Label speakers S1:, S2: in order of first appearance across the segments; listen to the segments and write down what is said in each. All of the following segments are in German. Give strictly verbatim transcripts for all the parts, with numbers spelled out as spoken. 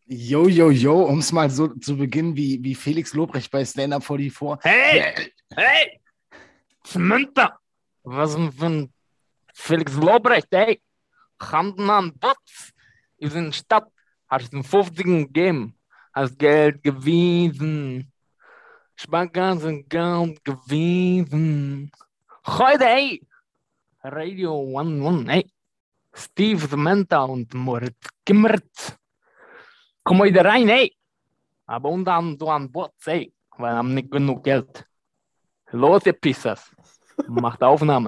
S1: Yo, yo, yo, um es mal so zu beginnen wie, wie Felix Lobrecht bei Stand-Up vierundvierzig.
S2: Hey, hey, Samantha, was ist denn für ein Felix Lobrecht, ey? Handen an Butz. Wir sind in der Stadt, hast den fünfziger gegeben, hast Geld gewiesen. Sparkasse Geld gewiesen. Heute, ey, Radio elf, ey. Steve Samantha und Moritz Gimmert. Komm heute rein, ey. Aber unter anderem du an Bord, ey, weil wir haben nicht genug Geld. Los, ihr Pissers. Macht Aufnahme.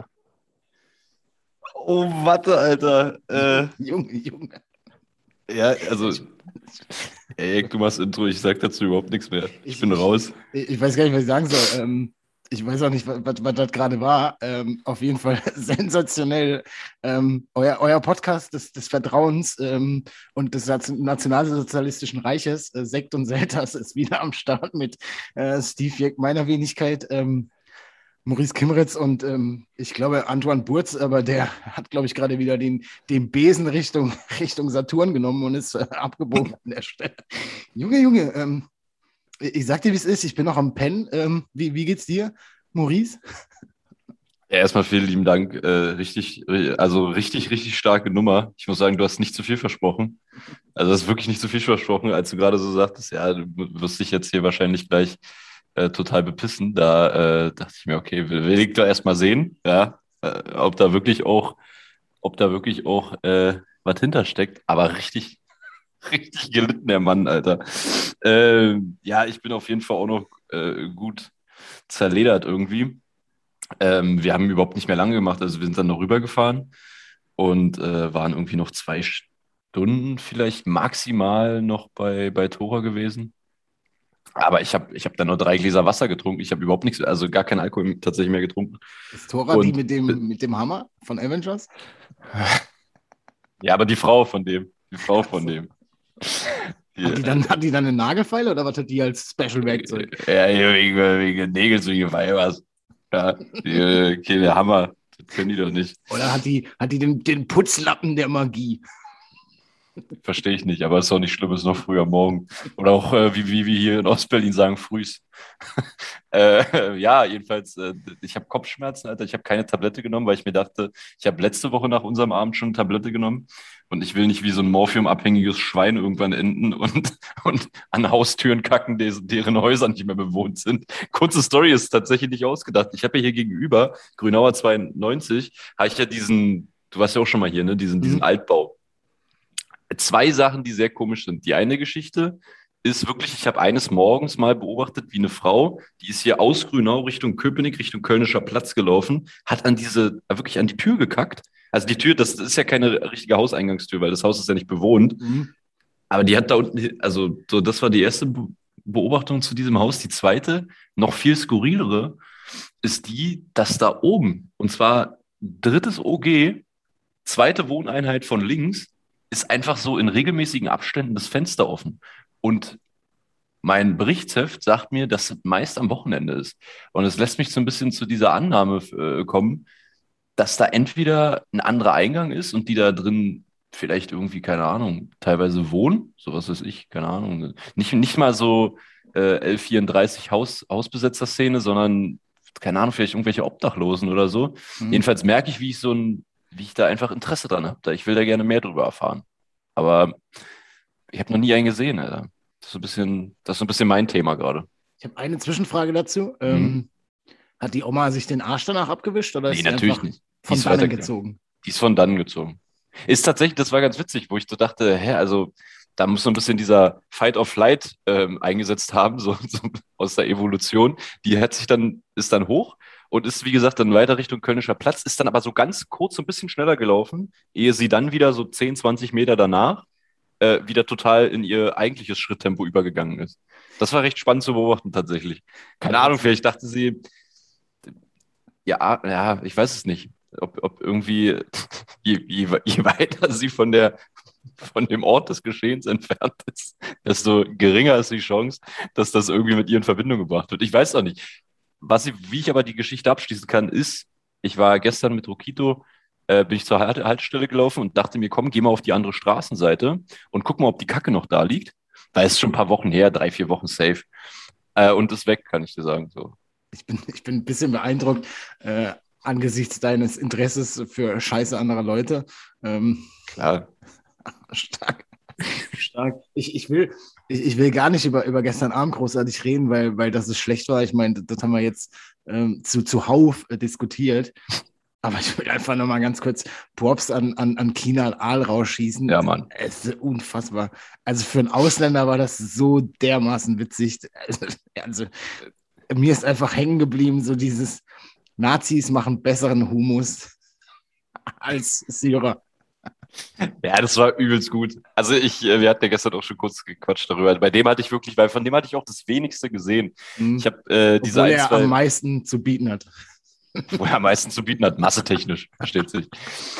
S3: Oh, warte, Alter. Äh,
S1: Junge, Junge.
S3: ja, also, ey, du machst Intro, ich sag dazu überhaupt nichts mehr. Ich,
S1: Ich-
S3: bin
S1: ich-
S3: raus.
S1: Ich, ich weiß gar nicht, was ich sagen soll. Ähm, ich weiß auch nicht, was, was, was das gerade war. Ähm, auf jeden Fall sensationell. Ähm, euer, euer Podcast des, des Vertrauens ähm, und des Nation- Nationalsozialistischen Reiches, äh, Sekt und Selters, ist wieder am Start mit äh, Steve Jeck, meiner Wenigkeit, ähm, Maurice Kimretz und ähm, ich glaube Antoine Burz, aber der hat, glaube ich, gerade wieder den, den Besen Richtung, Richtung Saturn genommen und ist äh, abgebogen an der Stelle. Junge, Junge, ähm, ich sag dir, wie es ist. Ich bin noch am Pennen. Ähm, wie, wie geht's dir, Maurice?
S3: Ja, erstmal vielen lieben Dank. Äh, richtig, also richtig, richtig starke Nummer. Ich muss sagen, du hast nicht zu viel versprochen. Also, das ist wirklich nicht zu viel versprochen, als du gerade so sagtest, ja, du wirst dich jetzt hier wahrscheinlich gleich äh, total bepissen. Da äh, dachte ich mir, okay, will, will ich doch erstmal sehen, ja, äh, ob da wirklich auch, ob da wirklich auch äh, was hintersteckt. Aber richtig, richtig gelitten, der Mann, Alter. Ähm, ja, ich bin auf jeden Fall auch noch äh, gut zerledert irgendwie. Ähm, wir haben überhaupt nicht mehr lange gemacht, also wir sind dann noch rübergefahren und äh, waren irgendwie noch zwei Stunden vielleicht maximal noch bei, bei Tora gewesen. Aber ich habe ich hab dann nur drei Gläser Wasser getrunken. Ich habe überhaupt nichts, also gar keinen Alkohol tatsächlich mehr getrunken.
S1: Ist Tora die
S3: Und
S1: mit dem, mit dem Hammer von Avengers?
S3: ja, aber die Frau von dem, die Frau von
S1: Ach so.
S3: dem.
S1: Hat die, dann, hat die dann einen Nagelfeil oder was hat die als Special-Werkzeug?
S3: Ja, hier wegen, wegen Nägel zu was. Ja, die, okay, der Hammer, das können die doch nicht.
S1: Oder hat die, hat die den, den Putzlappen der Magie?
S3: Verstehe ich nicht, aber ist auch nicht schlimm, ist noch früh am Morgen. Oder auch, äh, wie, wie wir hier in Ostberlin sagen, frühs. äh, ja, jedenfalls, äh, ich habe Kopfschmerzen, Alter. Ich habe keine Tablette genommen, weil ich mir dachte, ich habe letzte Woche nach unserem Abend schon eine Tablette genommen und ich will nicht wie so ein morphiumabhängiges Schwein irgendwann enden und, und an Haustüren kacken, des, deren Häuser nicht mehr bewohnt sind. Kurze Story ist tatsächlich nicht ausgedacht. Ich habe ja hier gegenüber, Grünauer zweiundneunzig, habe ich ja diesen, du warst ja auch schon mal hier, ne, diesen, diesen
S1: Mhm.
S3: Altbau. Zwei Sachen, die sehr komisch sind. Die eine Geschichte ist wirklich, ich habe eines Morgens mal beobachtet, wie eine Frau, die ist hier aus Grünau Richtung Köpenick, Richtung Kölnischer Platz gelaufen, hat an diese, wirklich an die Tür gekackt. Also die Tür, das ist ja keine richtige Hauseingangstür, weil das Haus ist ja nicht bewohnt.
S1: Mhm.
S3: Aber die hat da unten, also so, das war die erste Be- Beobachtung zu diesem Haus. Die zweite, noch viel skurrilere, ist die, dass da oben, und zwar drittes O G, zweite Wohneinheit von links, ist einfach so in regelmäßigen Abständen das Fenster offen. Und mein Berichtsheft sagt mir, dass es meist am Wochenende ist. Und es lässt mich so ein bisschen zu dieser Annahme äh, kommen, dass da entweder ein anderer Eingang ist und die da drin vielleicht irgendwie, keine Ahnung, teilweise wohnen, sowas weiß ich, keine Ahnung. Nicht, nicht mal so äh, elf vierunddreißig Haus, Hausbesetzer-Szene, sondern, keine Ahnung, vielleicht irgendwelche Obdachlosen oder so.
S1: Mhm.
S3: Jedenfalls merke ich, wie ich so ein, wie ich da einfach Interesse dran habe. Ich will da gerne mehr drüber erfahren. Aber ich habe noch nie einen gesehen, Alter. Das ist so ein bisschen, das ist so ein bisschen mein Thema gerade.
S1: Ich habe eine Zwischenfrage dazu. Ähm, hat die Oma sich den Arsch danach abgewischt oder ist
S3: Nee,
S1: sie
S3: natürlich
S1: einfach
S3: nicht. Die
S1: von
S3: ist
S1: dannen
S3: weitergegangen.
S1: gezogen?
S3: Die ist von dann gezogen. Ist tatsächlich, das war ganz witzig, wo ich so dachte, hä, also da muss so ein bisschen dieser Fight or Flight ähm, eingesetzt haben, so, so aus der Evolution. Die hat sich dann, ist dann hoch und ist, wie gesagt, dann weiter Richtung Kölnischer Platz, ist dann aber so ganz kurz so ein bisschen schneller gelaufen, ehe sie dann wieder so zehn, zwanzig Meter danach äh, wieder total in ihr eigentliches Schritttempo übergegangen ist. Das war recht spannend zu beobachten tatsächlich. Keine Ahnung, vielleicht dachte sie, ja, ja, ich weiß es nicht, ob, ob irgendwie, je, je, je weiter sie von der, von dem Ort des Geschehens entfernt ist, desto geringer ist die Chance, dass das irgendwie mit ihr in Verbindung gebracht wird. Ich weiß auch nicht. Was ich, wie ich aber die Geschichte abschließen kann, ist, ich war gestern mit Rokito, äh, bin ich zur Halt- Haltestelle gelaufen und dachte mir, komm, geh mal auf die andere Straßenseite und guck mal, ob die Kacke noch da liegt. Da ist schon ein paar Wochen her, drei, vier Wochen safe. Äh, und ist weg, kann ich dir sagen. So.
S1: Ich bin, ich bin ein bisschen beeindruckt äh, angesichts deines Interesses für Scheiße anderer Leute. Ähm,
S3: Klar.
S1: Stark. Stark. Ich, ich, will, ich, ich will gar nicht über, über gestern Abend großartig reden, weil, weil das es schlecht war. Ich meine, das haben wir jetzt ähm, zu, zuhauf äh, diskutiert. Aber ich will einfach nochmal ganz kurz Props an, an, an Kinal Aal rausschießen.
S3: Ja, Mann.
S1: Es ist unfassbar. Also für einen Ausländer war das so dermaßen witzig. Also, also mir ist einfach hängen geblieben, so dieses Nazis machen besseren Humus als Syrer.
S3: Ja, das war übelst gut. Also ich, äh, wir hatten ja gestern auch schon kurz gequatscht darüber. Bei dem hatte ich wirklich, weil von dem hatte ich auch das wenigste gesehen.
S1: Mhm.
S3: Ich habe äh, diese
S1: Obwohl
S3: ein,
S1: er
S3: zwei,
S1: am meisten zu bieten hat.
S3: wo er am meisten zu bieten hat, massetechnisch, versteht sich.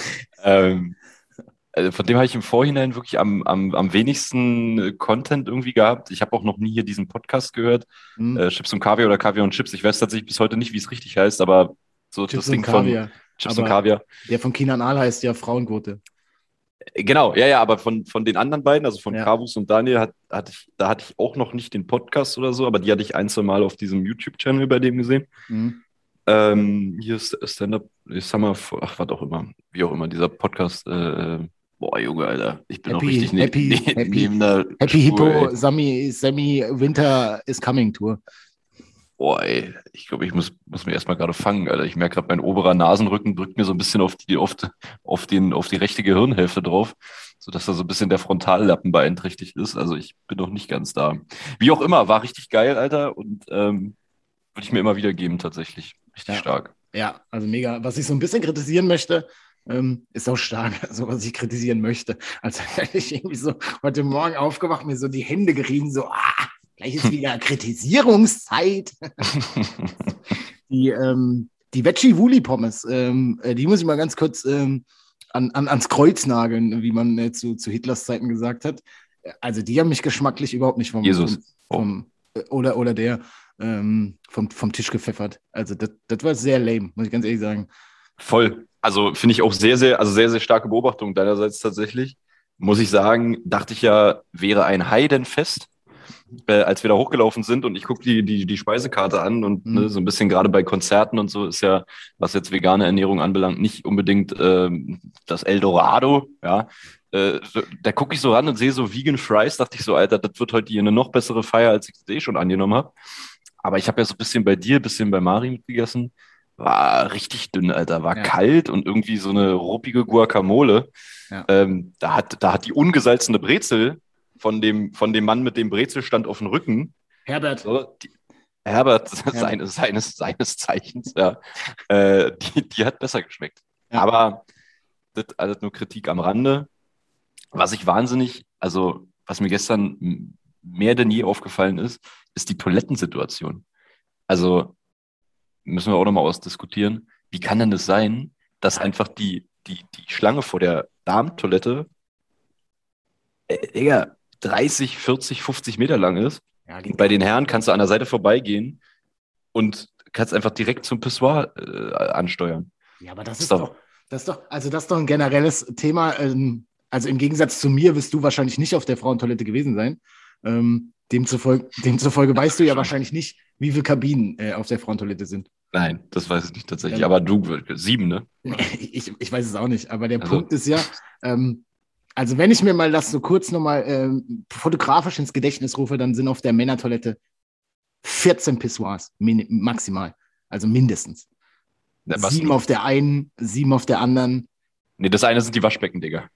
S3: ähm, also von dem habe ich im Vorhinein wirklich am, am, am wenigsten äh, Content irgendwie gehabt. Ich habe auch noch nie hier diesen Podcast gehört.
S1: Mhm.
S3: Äh, Chips und Kaviar oder Kaviar und Chips. Ich weiß tatsächlich bis heute nicht, wie es richtig heißt, aber so
S1: Chips
S3: das Ding
S1: und Kaviar.
S3: von Chips
S1: Aber
S3: und Kaviar.
S1: Der von Kinal Aal heißt ja Frauenquote.
S3: Genau, ja, ja, aber von, von den anderen beiden, also von
S1: Ja.
S3: Kavus und Daniel, hat, hatte ich, da hatte ich auch noch nicht den Podcast oder so, aber die hatte ich ein, zwei Mal auf diesem YouTube-Channel bei dem gesehen.
S1: Mhm.
S3: Ähm, hier ist Stand-Up, Summer, ach, was auch immer, wie auch immer, dieser Podcast. Äh, boah, Junge, Alter, ich bin
S1: Happy,
S3: auch richtig ne
S1: happy,
S3: ne
S1: happy,
S3: neben der
S1: Happy
S3: Spur,
S1: Hippo,
S3: ey.
S1: Sami, Sami Winter is Coming Tour.
S3: Boah, ey, ich glaube, ich muss, muss mich erstmal gerade fangen, Alter. Ich merke gerade, mein oberer Nasenrücken drückt mir so ein bisschen auf die, auf, auf den, auf die rechte Gehirnhälfte drauf, sodass da so ein bisschen der Frontallappen beeinträchtigt ist. Also ich bin noch nicht ganz da. Wie auch immer, war richtig geil, Alter, und ähm, würde ich mir immer wieder geben, tatsächlich. Richtig
S1: Ja.
S3: stark.
S1: Ja, also mega. Was ich so ein bisschen kritisieren möchte, ähm, ist auch stark, also was ich kritisieren möchte. Also hätte ich irgendwie so heute Morgen aufgewacht, mir so die Hände gerieben, so, ah, gleich ist wieder Kritisierungszeit. die ähm, die Veggie-Wuli-Pommes, ähm, äh, die muss ich mal ganz kurz ähm, an, an, ans Kreuz nageln, wie man äh, zu, zu Hitlers Zeiten gesagt hat. Also die haben mich geschmacklich überhaupt nicht vom,
S3: Jesus.
S1: vom, vom äh, oder, oder der ähm, vom, vom Tisch gepfeffert. Also das das war sehr lame, muss ich ganz ehrlich sagen.
S3: Voll. Also finde ich auch sehr, sehr, also sehr, sehr starke Beobachtung deinerseits tatsächlich. Muss ich sagen, dachte ich ja, wäre ein Heidenfest, äh, als wir da hochgelaufen sind und ich gucke die, die, die Speisekarte an und
S1: Mhm.
S3: ne, so ein bisschen gerade bei Konzerten und so ist ja, was jetzt vegane Ernährung anbelangt, nicht unbedingt ähm, das Eldorado, ja. Äh, so, da gucke ich so ran und sehe so Vegan Fries, dachte ich so, Alter, das wird heute hier eine noch bessere Feier, als ich es eh schon angenommen habe. Aber ich habe ja so ein bisschen bei dir, ein bisschen bei Mari mitgegessen. War richtig dünn, Alter. War
S1: Ja.
S3: kalt und irgendwie so eine ruppige Guacamole.
S1: Ja.
S3: Ähm, da hat, da hat die ungesalzene Brezel von dem, von dem Mann mit dem Brezelstand auf dem Rücken,
S1: Herbert,
S3: so, die, Herbert, seines, seines, seines Zeichens, ja, äh, die, die hat besser geschmeckt.
S1: Ja.
S3: Aber das alles nur Kritik am Rande. Was ich wahnsinnig, also was mir gestern m- mehr denn je aufgefallen ist, ist die Toilettensituation. Also müssen wir auch nochmal ausdiskutieren. Wie kann denn das sein, dass einfach die, die, die Schlange vor der Darmtoilette, äh, Digga, dreißig, vierzig, fünfzig Meter lang ist?
S1: ja,
S3: Und bei den Herren kannst du an der Seite vorbeigehen und kannst einfach direkt zum Pissoir äh, ansteuern.
S1: ja, aber das
S3: Ist
S1: ist
S3: doch-
S1: doch, das ist doch, also das ist doch ein generelles Thema. Ähm, also im Gegensatz zu mir wirst du wahrscheinlich nicht auf der Frauentoilette gewesen sein. Ähm, demzufolge, demzufolge weißt du ja wahrscheinlich nicht, wie viele Kabinen äh, auf der Frauentoilette sind.
S3: Nein, das weiß ich nicht tatsächlich.
S1: Ja.
S3: Aber du, sieben, ne?
S1: Ich, ich weiß es auch nicht, aber der
S3: Also-
S1: Punkt ist ja, ähm, also wenn ich mir mal das so kurz nochmal ähm, fotografisch ins Gedächtnis rufe, dann sind auf der Männertoilette vierzehn Pissoirs min maximal, also mindestens.
S3: Na, was-
S1: Sieben auf der einen, sieben auf der anderen.
S3: Nee, das eine sind die Waschbecken, Digga.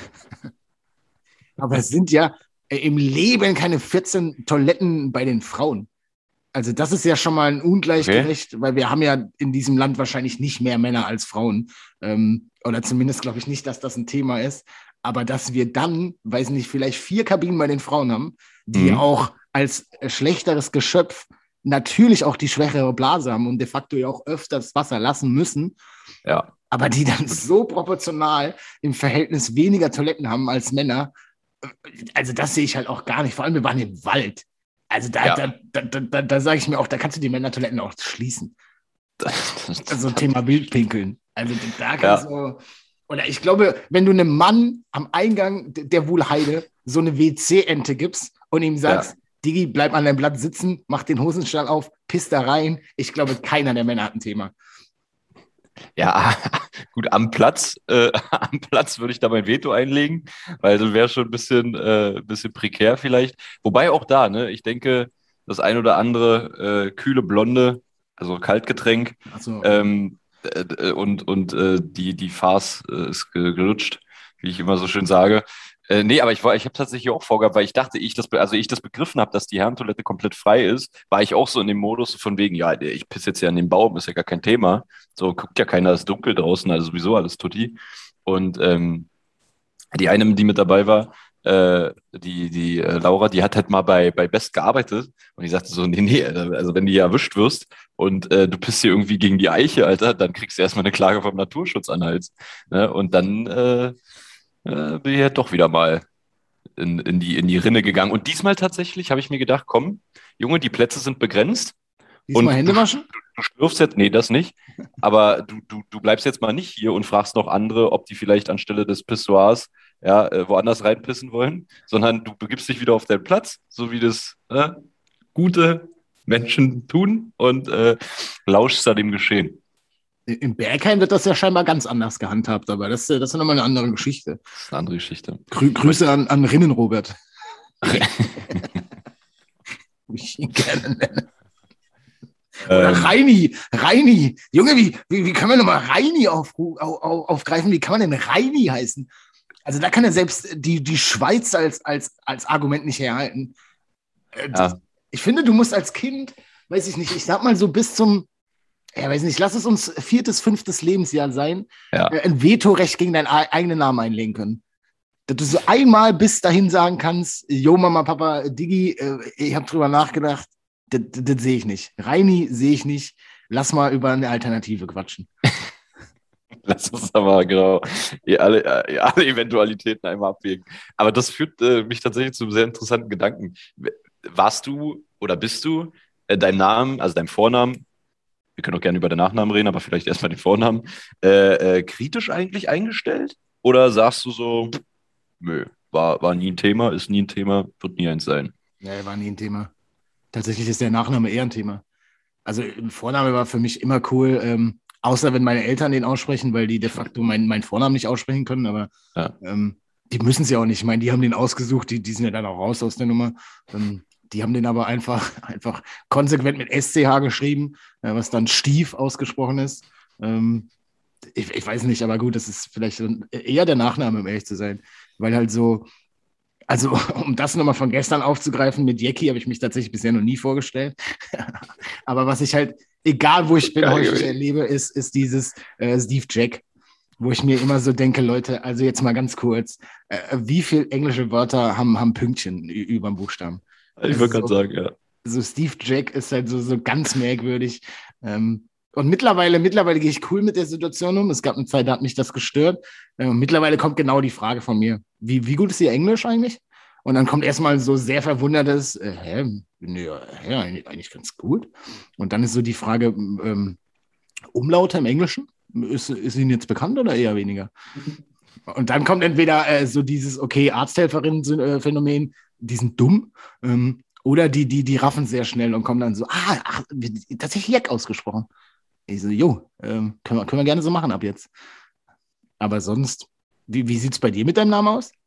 S1: Aber es sind ja äh, im Leben keine vierzehn Toiletten bei den Frauen. Also das ist ja schon mal ein Ungleichgewicht, weil wir haben ja in diesem Land wahrscheinlich nicht mehr Männer als Frauen. Ähm, oder zumindest glaube ich nicht, dass das ein Thema ist. Aber dass wir dann, weiß nicht, vielleicht vier Kabinen bei den Frauen haben, die
S3: Mhm.
S1: auch als äh, schlechteres Geschöpf natürlich auch die schwächere Blase haben und de facto ja auch öfters Wasser lassen müssen,
S3: Ja.
S1: aber die dann so proportional im Verhältnis weniger Toiletten haben als Männer. Also das sehe ich halt auch gar nicht. Vor allem, wir waren im Wald. Also da,
S3: Ja.
S1: da, da, da, da, da sage ich mir auch, da kannst du die Männertoiletten auch schließen.
S3: Das,
S1: Also Thema Wildpinkeln. Also da kannst du... Oder ich glaube, wenn du einem Mann am Eingang der Wuhlheide so eine W C-Ente gibst und ihm sagst, ja. Digi, bleib an deinem Blatt sitzen, mach den Hosenstall auf, piss da rein. Ich glaube, keiner der Männer hat ein Thema.
S3: Ja, gut, am Platz, äh, am Platz würde ich da mein Veto einlegen, weil das wäre schon ein bisschen, äh, bisschen prekär vielleicht. Wobei auch da, ne, ich denke, das ein oder andere äh, kühle Blonde, also Kaltgetränk, so. ähm, äh, und, und äh, die, die Farce äh, ist gelutscht, wie ich immer so schön sage. Äh, nee, aber ich war, ich habe tatsächlich auch vorgehabt, weil ich dachte, ich das, also ich das begriffen habe, dass die Herrentoilette komplett frei ist, war ich auch so in dem Modus von wegen, ja, ich pisse jetzt ja an den Baum, ist ja gar kein Thema. So, guckt ja keiner, es ist dunkel draußen, also sowieso alles tutti. Und ähm, die eine, die mit dabei war, äh, die, die äh, Laura, die hat halt mal bei, bei Best gearbeitet und die sagte so, nee, nee, also wenn du hier erwischt wirst und äh, du pisst hier irgendwie gegen die Eiche, Alter, dann kriegst du erstmal eine Klage vom Naturschutz an Hals. Ne? Und dann äh, äh, bin ich halt doch wieder mal in, in, die, in die Rinne gegangen. Und diesmal tatsächlich habe ich mir gedacht, komm, Junge, die Plätze sind begrenzt.
S1: Diesmal Hände waschen?
S3: Du, du schlürfst jetzt, nee, das nicht, aber du, du, du bleibst jetzt mal nicht hier und fragst noch andere, ob die vielleicht anstelle des Pissoirs ja, äh, woanders reinpissen wollen, sondern du begibst dich wieder auf deinen Platz, so wie das äh, gute Menschen tun und äh, lauschst da dem Geschehen.
S1: Im Berghain wird das ja scheinbar ganz anders gehandhabt, aber das, das ist nochmal eine andere Geschichte.
S3: Das ist eine andere Geschichte.
S1: Grü- Grüße an, an Rinnen, Robert. ich ihn gerne nenne. Oder ähm. Reini, Reini. Junge, wie, wie, wie kann man nochmal Reini auf, auf, aufgreifen? Wie kann man denn Reini heißen? Also da kann ja selbst die, die Schweiz als, als, als Argument nicht herhalten. Ja. Ich finde, du musst als Kind, weiß ich nicht, ich sag mal so bis zum, ja, weiß nicht, lass es uns viertes, fünftes Lebensjahr sein, ja. ein Vetorecht gegen deinen eigenen Namen einlegen können. Dass du so einmal bis dahin sagen kannst, Jo, Mama, Papa, Digi, ich habe drüber nachgedacht, das, das, das sehe ich nicht. Reini sehe ich nicht. Lass mal über eine Alternative quatschen.
S3: Lass uns aber genau alle, alle Eventualitäten einmal abwägen. Aber das führt äh, mich tatsächlich zu einem sehr interessanten Gedanken. Warst du oder bist du äh, deinem Namen, also deinem Vornamen, wir können auch gerne über den Nachnamen reden, aber vielleicht erstmal den Vornamen, äh, äh, kritisch eigentlich eingestellt? Oder sagst du so, nö, war, war nie ein Thema, ist nie ein Thema, wird nie eins sein?
S1: Nee, war nie ein Thema. Tatsächlich ist der Nachname eher ein Thema. Also ein Vorname war für mich immer cool, ähm, außer wenn meine Eltern den aussprechen, weil die de facto meinen mein Vornamen nicht aussprechen können, aber ja. ähm, die müssen es ja auch nicht. Ich meine, die haben den ausgesucht, die, die sind ja dann auch raus aus der Nummer. Ähm, die haben den aber einfach, einfach konsequent mit S C H geschrieben, äh, was dann Stief ausgesprochen ist. Ähm, ich, ich weiß nicht, aber gut, das ist vielleicht eher der Nachname, um ehrlich zu sein, weil halt so, also um das nochmal von gestern aufzugreifen, mit Jackie habe ich mich tatsächlich bisher noch nie vorgestellt. Aber was ich halt, egal wo ich bin, häufig erlebe, ist, ist dieses äh, Steve Jack, wo ich mir immer so denke, Leute, also jetzt mal ganz kurz, äh, wie viele englische Wörter haben, haben Pünktchen über dem Buchstaben?
S3: Ich würde gerade so, sagen, ja.
S1: So Steve Jack ist halt so, so ganz merkwürdig. Ähm, und mittlerweile, mittlerweile gehe ich cool mit der Situation um. Es gab eine Zeit, da hat mich das gestört. Äh, und mittlerweile kommt genau die Frage von mir. Wie, wie gut ist Ihr Englisch eigentlich? Und dann kommt erstmal so sehr verwundertes, äh, hä, nö, hä, eigentlich, eigentlich ganz gut. Und dann ist so die Frage, ähm, Umlaute im Englischen? Ist, ist Ihnen jetzt bekannt oder eher weniger? Und dann kommt entweder äh, so dieses, okay, Arzthelferin-Phänomen, die sind dumm, ähm, oder die, die, die raffen sehr schnell und kommen dann so, ah, ach, tatsächlich Jack ausgesprochen. Ich so, jo, ähm, können, wir, können wir gerne so machen ab jetzt. Aber sonst, wie, wie sieht es bei dir mit deinem Namen aus?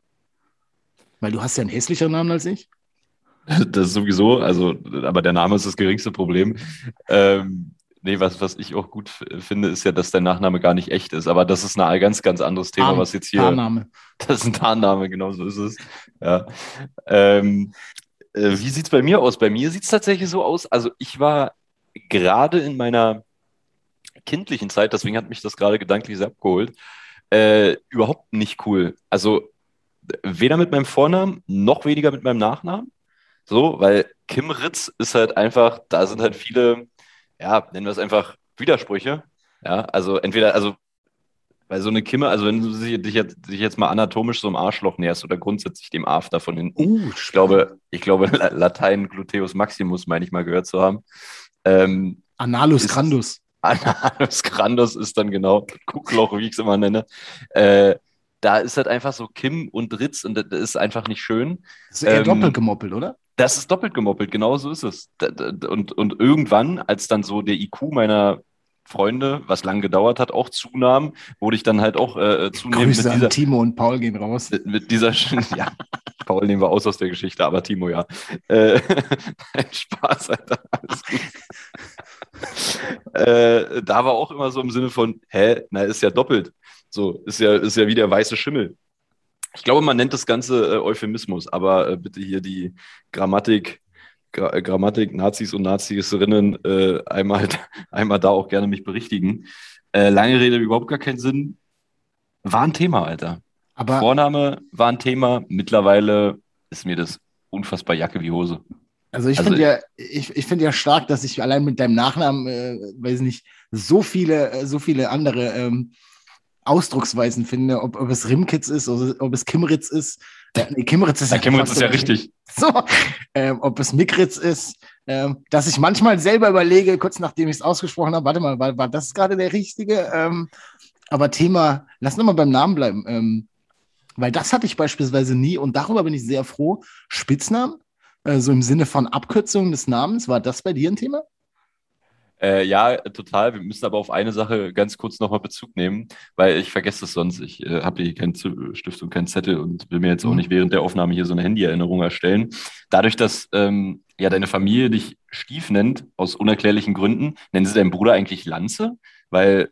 S1: Weil du hast ja einen hässlicheren Namen als ich.
S3: Das ist sowieso, also, aber der Name ist das geringste Problem. Ähm, nee, was, was ich auch gut f- finde, ist ja, dass dein Nachname gar nicht echt ist. Aber das ist ein ganz, ganz anderes Thema,
S1: Tarn,
S3: was jetzt hier.
S1: Tarnname.
S3: Das ist ein Tarnname, genau so ist es. Ja. Ähm, äh, wie sieht es bei mir aus? Bei mir sieht es tatsächlich so aus. Also, ich war gerade in meiner kindlichen Zeit, deswegen hat mich das gerade gedanklich sehr abgeholt, äh, überhaupt nicht cool. Also, weder mit meinem Vornamen, noch weniger mit meinem Nachnamen. So, weil Kim Ritz ist halt einfach, da sind halt viele, ja, nennen wir es einfach Widersprüche. Ja, also entweder, also, weil so eine Kimme, also wenn du dich, dich, jetzt, dich jetzt mal anatomisch so im Arschloch näherst oder grundsätzlich dem After von hinten,
S1: Uh,
S3: ich glaube, ich glaube, Latein Gluteus Maximus, meine ich mal gehört zu haben. Ähm,
S1: Analus
S3: ist-
S1: Grandus.
S3: Analus Grandus ist dann genau Kuckloch, wie ich es immer nenne. Äh, da ist halt einfach so Kim und Ritz und das ist einfach nicht schön.
S1: Das ist eher
S3: Ähm,
S1: doppelt gemoppelt, oder?
S3: Das ist doppelt gemoppelt, genau so ist es. Da- da- Und, und irgendwann, als dann so der I Q meiner Freunde, was lang gedauert hat, auch zunahm, wurde ich dann halt auch äh, zunehmend
S1: Grüße
S3: mit
S1: an
S3: dieser,
S1: Timo und Paul gehen raus.
S3: mit, mit dieser, ja, Paul nehmen wir aus aus der Geschichte, aber Timo ja. Äh, Spaß, Alter, alles gut. Äh, da war auch immer so im Sinne von, hä, na, ist ja doppelt. So, ist ja, ist ja wie der weiße Schimmel. Ich glaube, man nennt das Ganze äh, Euphemismus, aber äh, bitte hier die Grammatik, Gra äh, Grammatik, Nazis und Nazisrinnen äh, einmal, einmal da auch gerne mich berichtigen. Äh, lange Rede, überhaupt gar keinen Sinn. War ein Thema, Alter.
S1: Aber
S3: Vorname war ein Thema. Mittlerweile ist mir das unfassbar Jacke wie Hose.
S1: also ich
S3: Also
S1: finde ja, ich, ich finde ja stark, dass ich allein mit deinem Nachnamen, äh, weiß nicht, so viele, äh, so viele andere ähm, Ausdrucksweisen finde, ob, ob es Rimkitz ist oder ob es Kimritz ist. Äh, nee, Kimritz ist
S3: Na,
S1: ja
S3: Kimritz
S1: fast
S3: ist ja
S1: übertrieben.
S3: richtig.
S1: So, ähm, ob es Mikritz ist, ähm, dass ich manchmal selber überlege, kurz nachdem ich es ausgesprochen habe, warte mal, war, war das gerade der richtige? Ähm, aber Thema, lass noch mal beim Namen bleiben, ähm, weil das hatte ich beispielsweise nie und darüber bin ich sehr froh. Spitznamen, äh, so im Sinne von Abkürzung des Namens, war das bei dir ein Thema?
S3: Äh, ja, total. Wir müssen aber auf eine Sache ganz kurz nochmal Bezug nehmen, weil ich vergesse es sonst. Ich äh, habe hier keinen Z- Stift und keinen Zettel und will mir jetzt auch
S1: Mhm.
S3: nicht während der Aufnahme hier so eine Handy-Erinnerung erstellen. Dadurch, dass ähm, ja deine Familie dich Stief nennt, aus unerklärlichen Gründen, nennen sie deinen Bruder eigentlich Lanze? Weil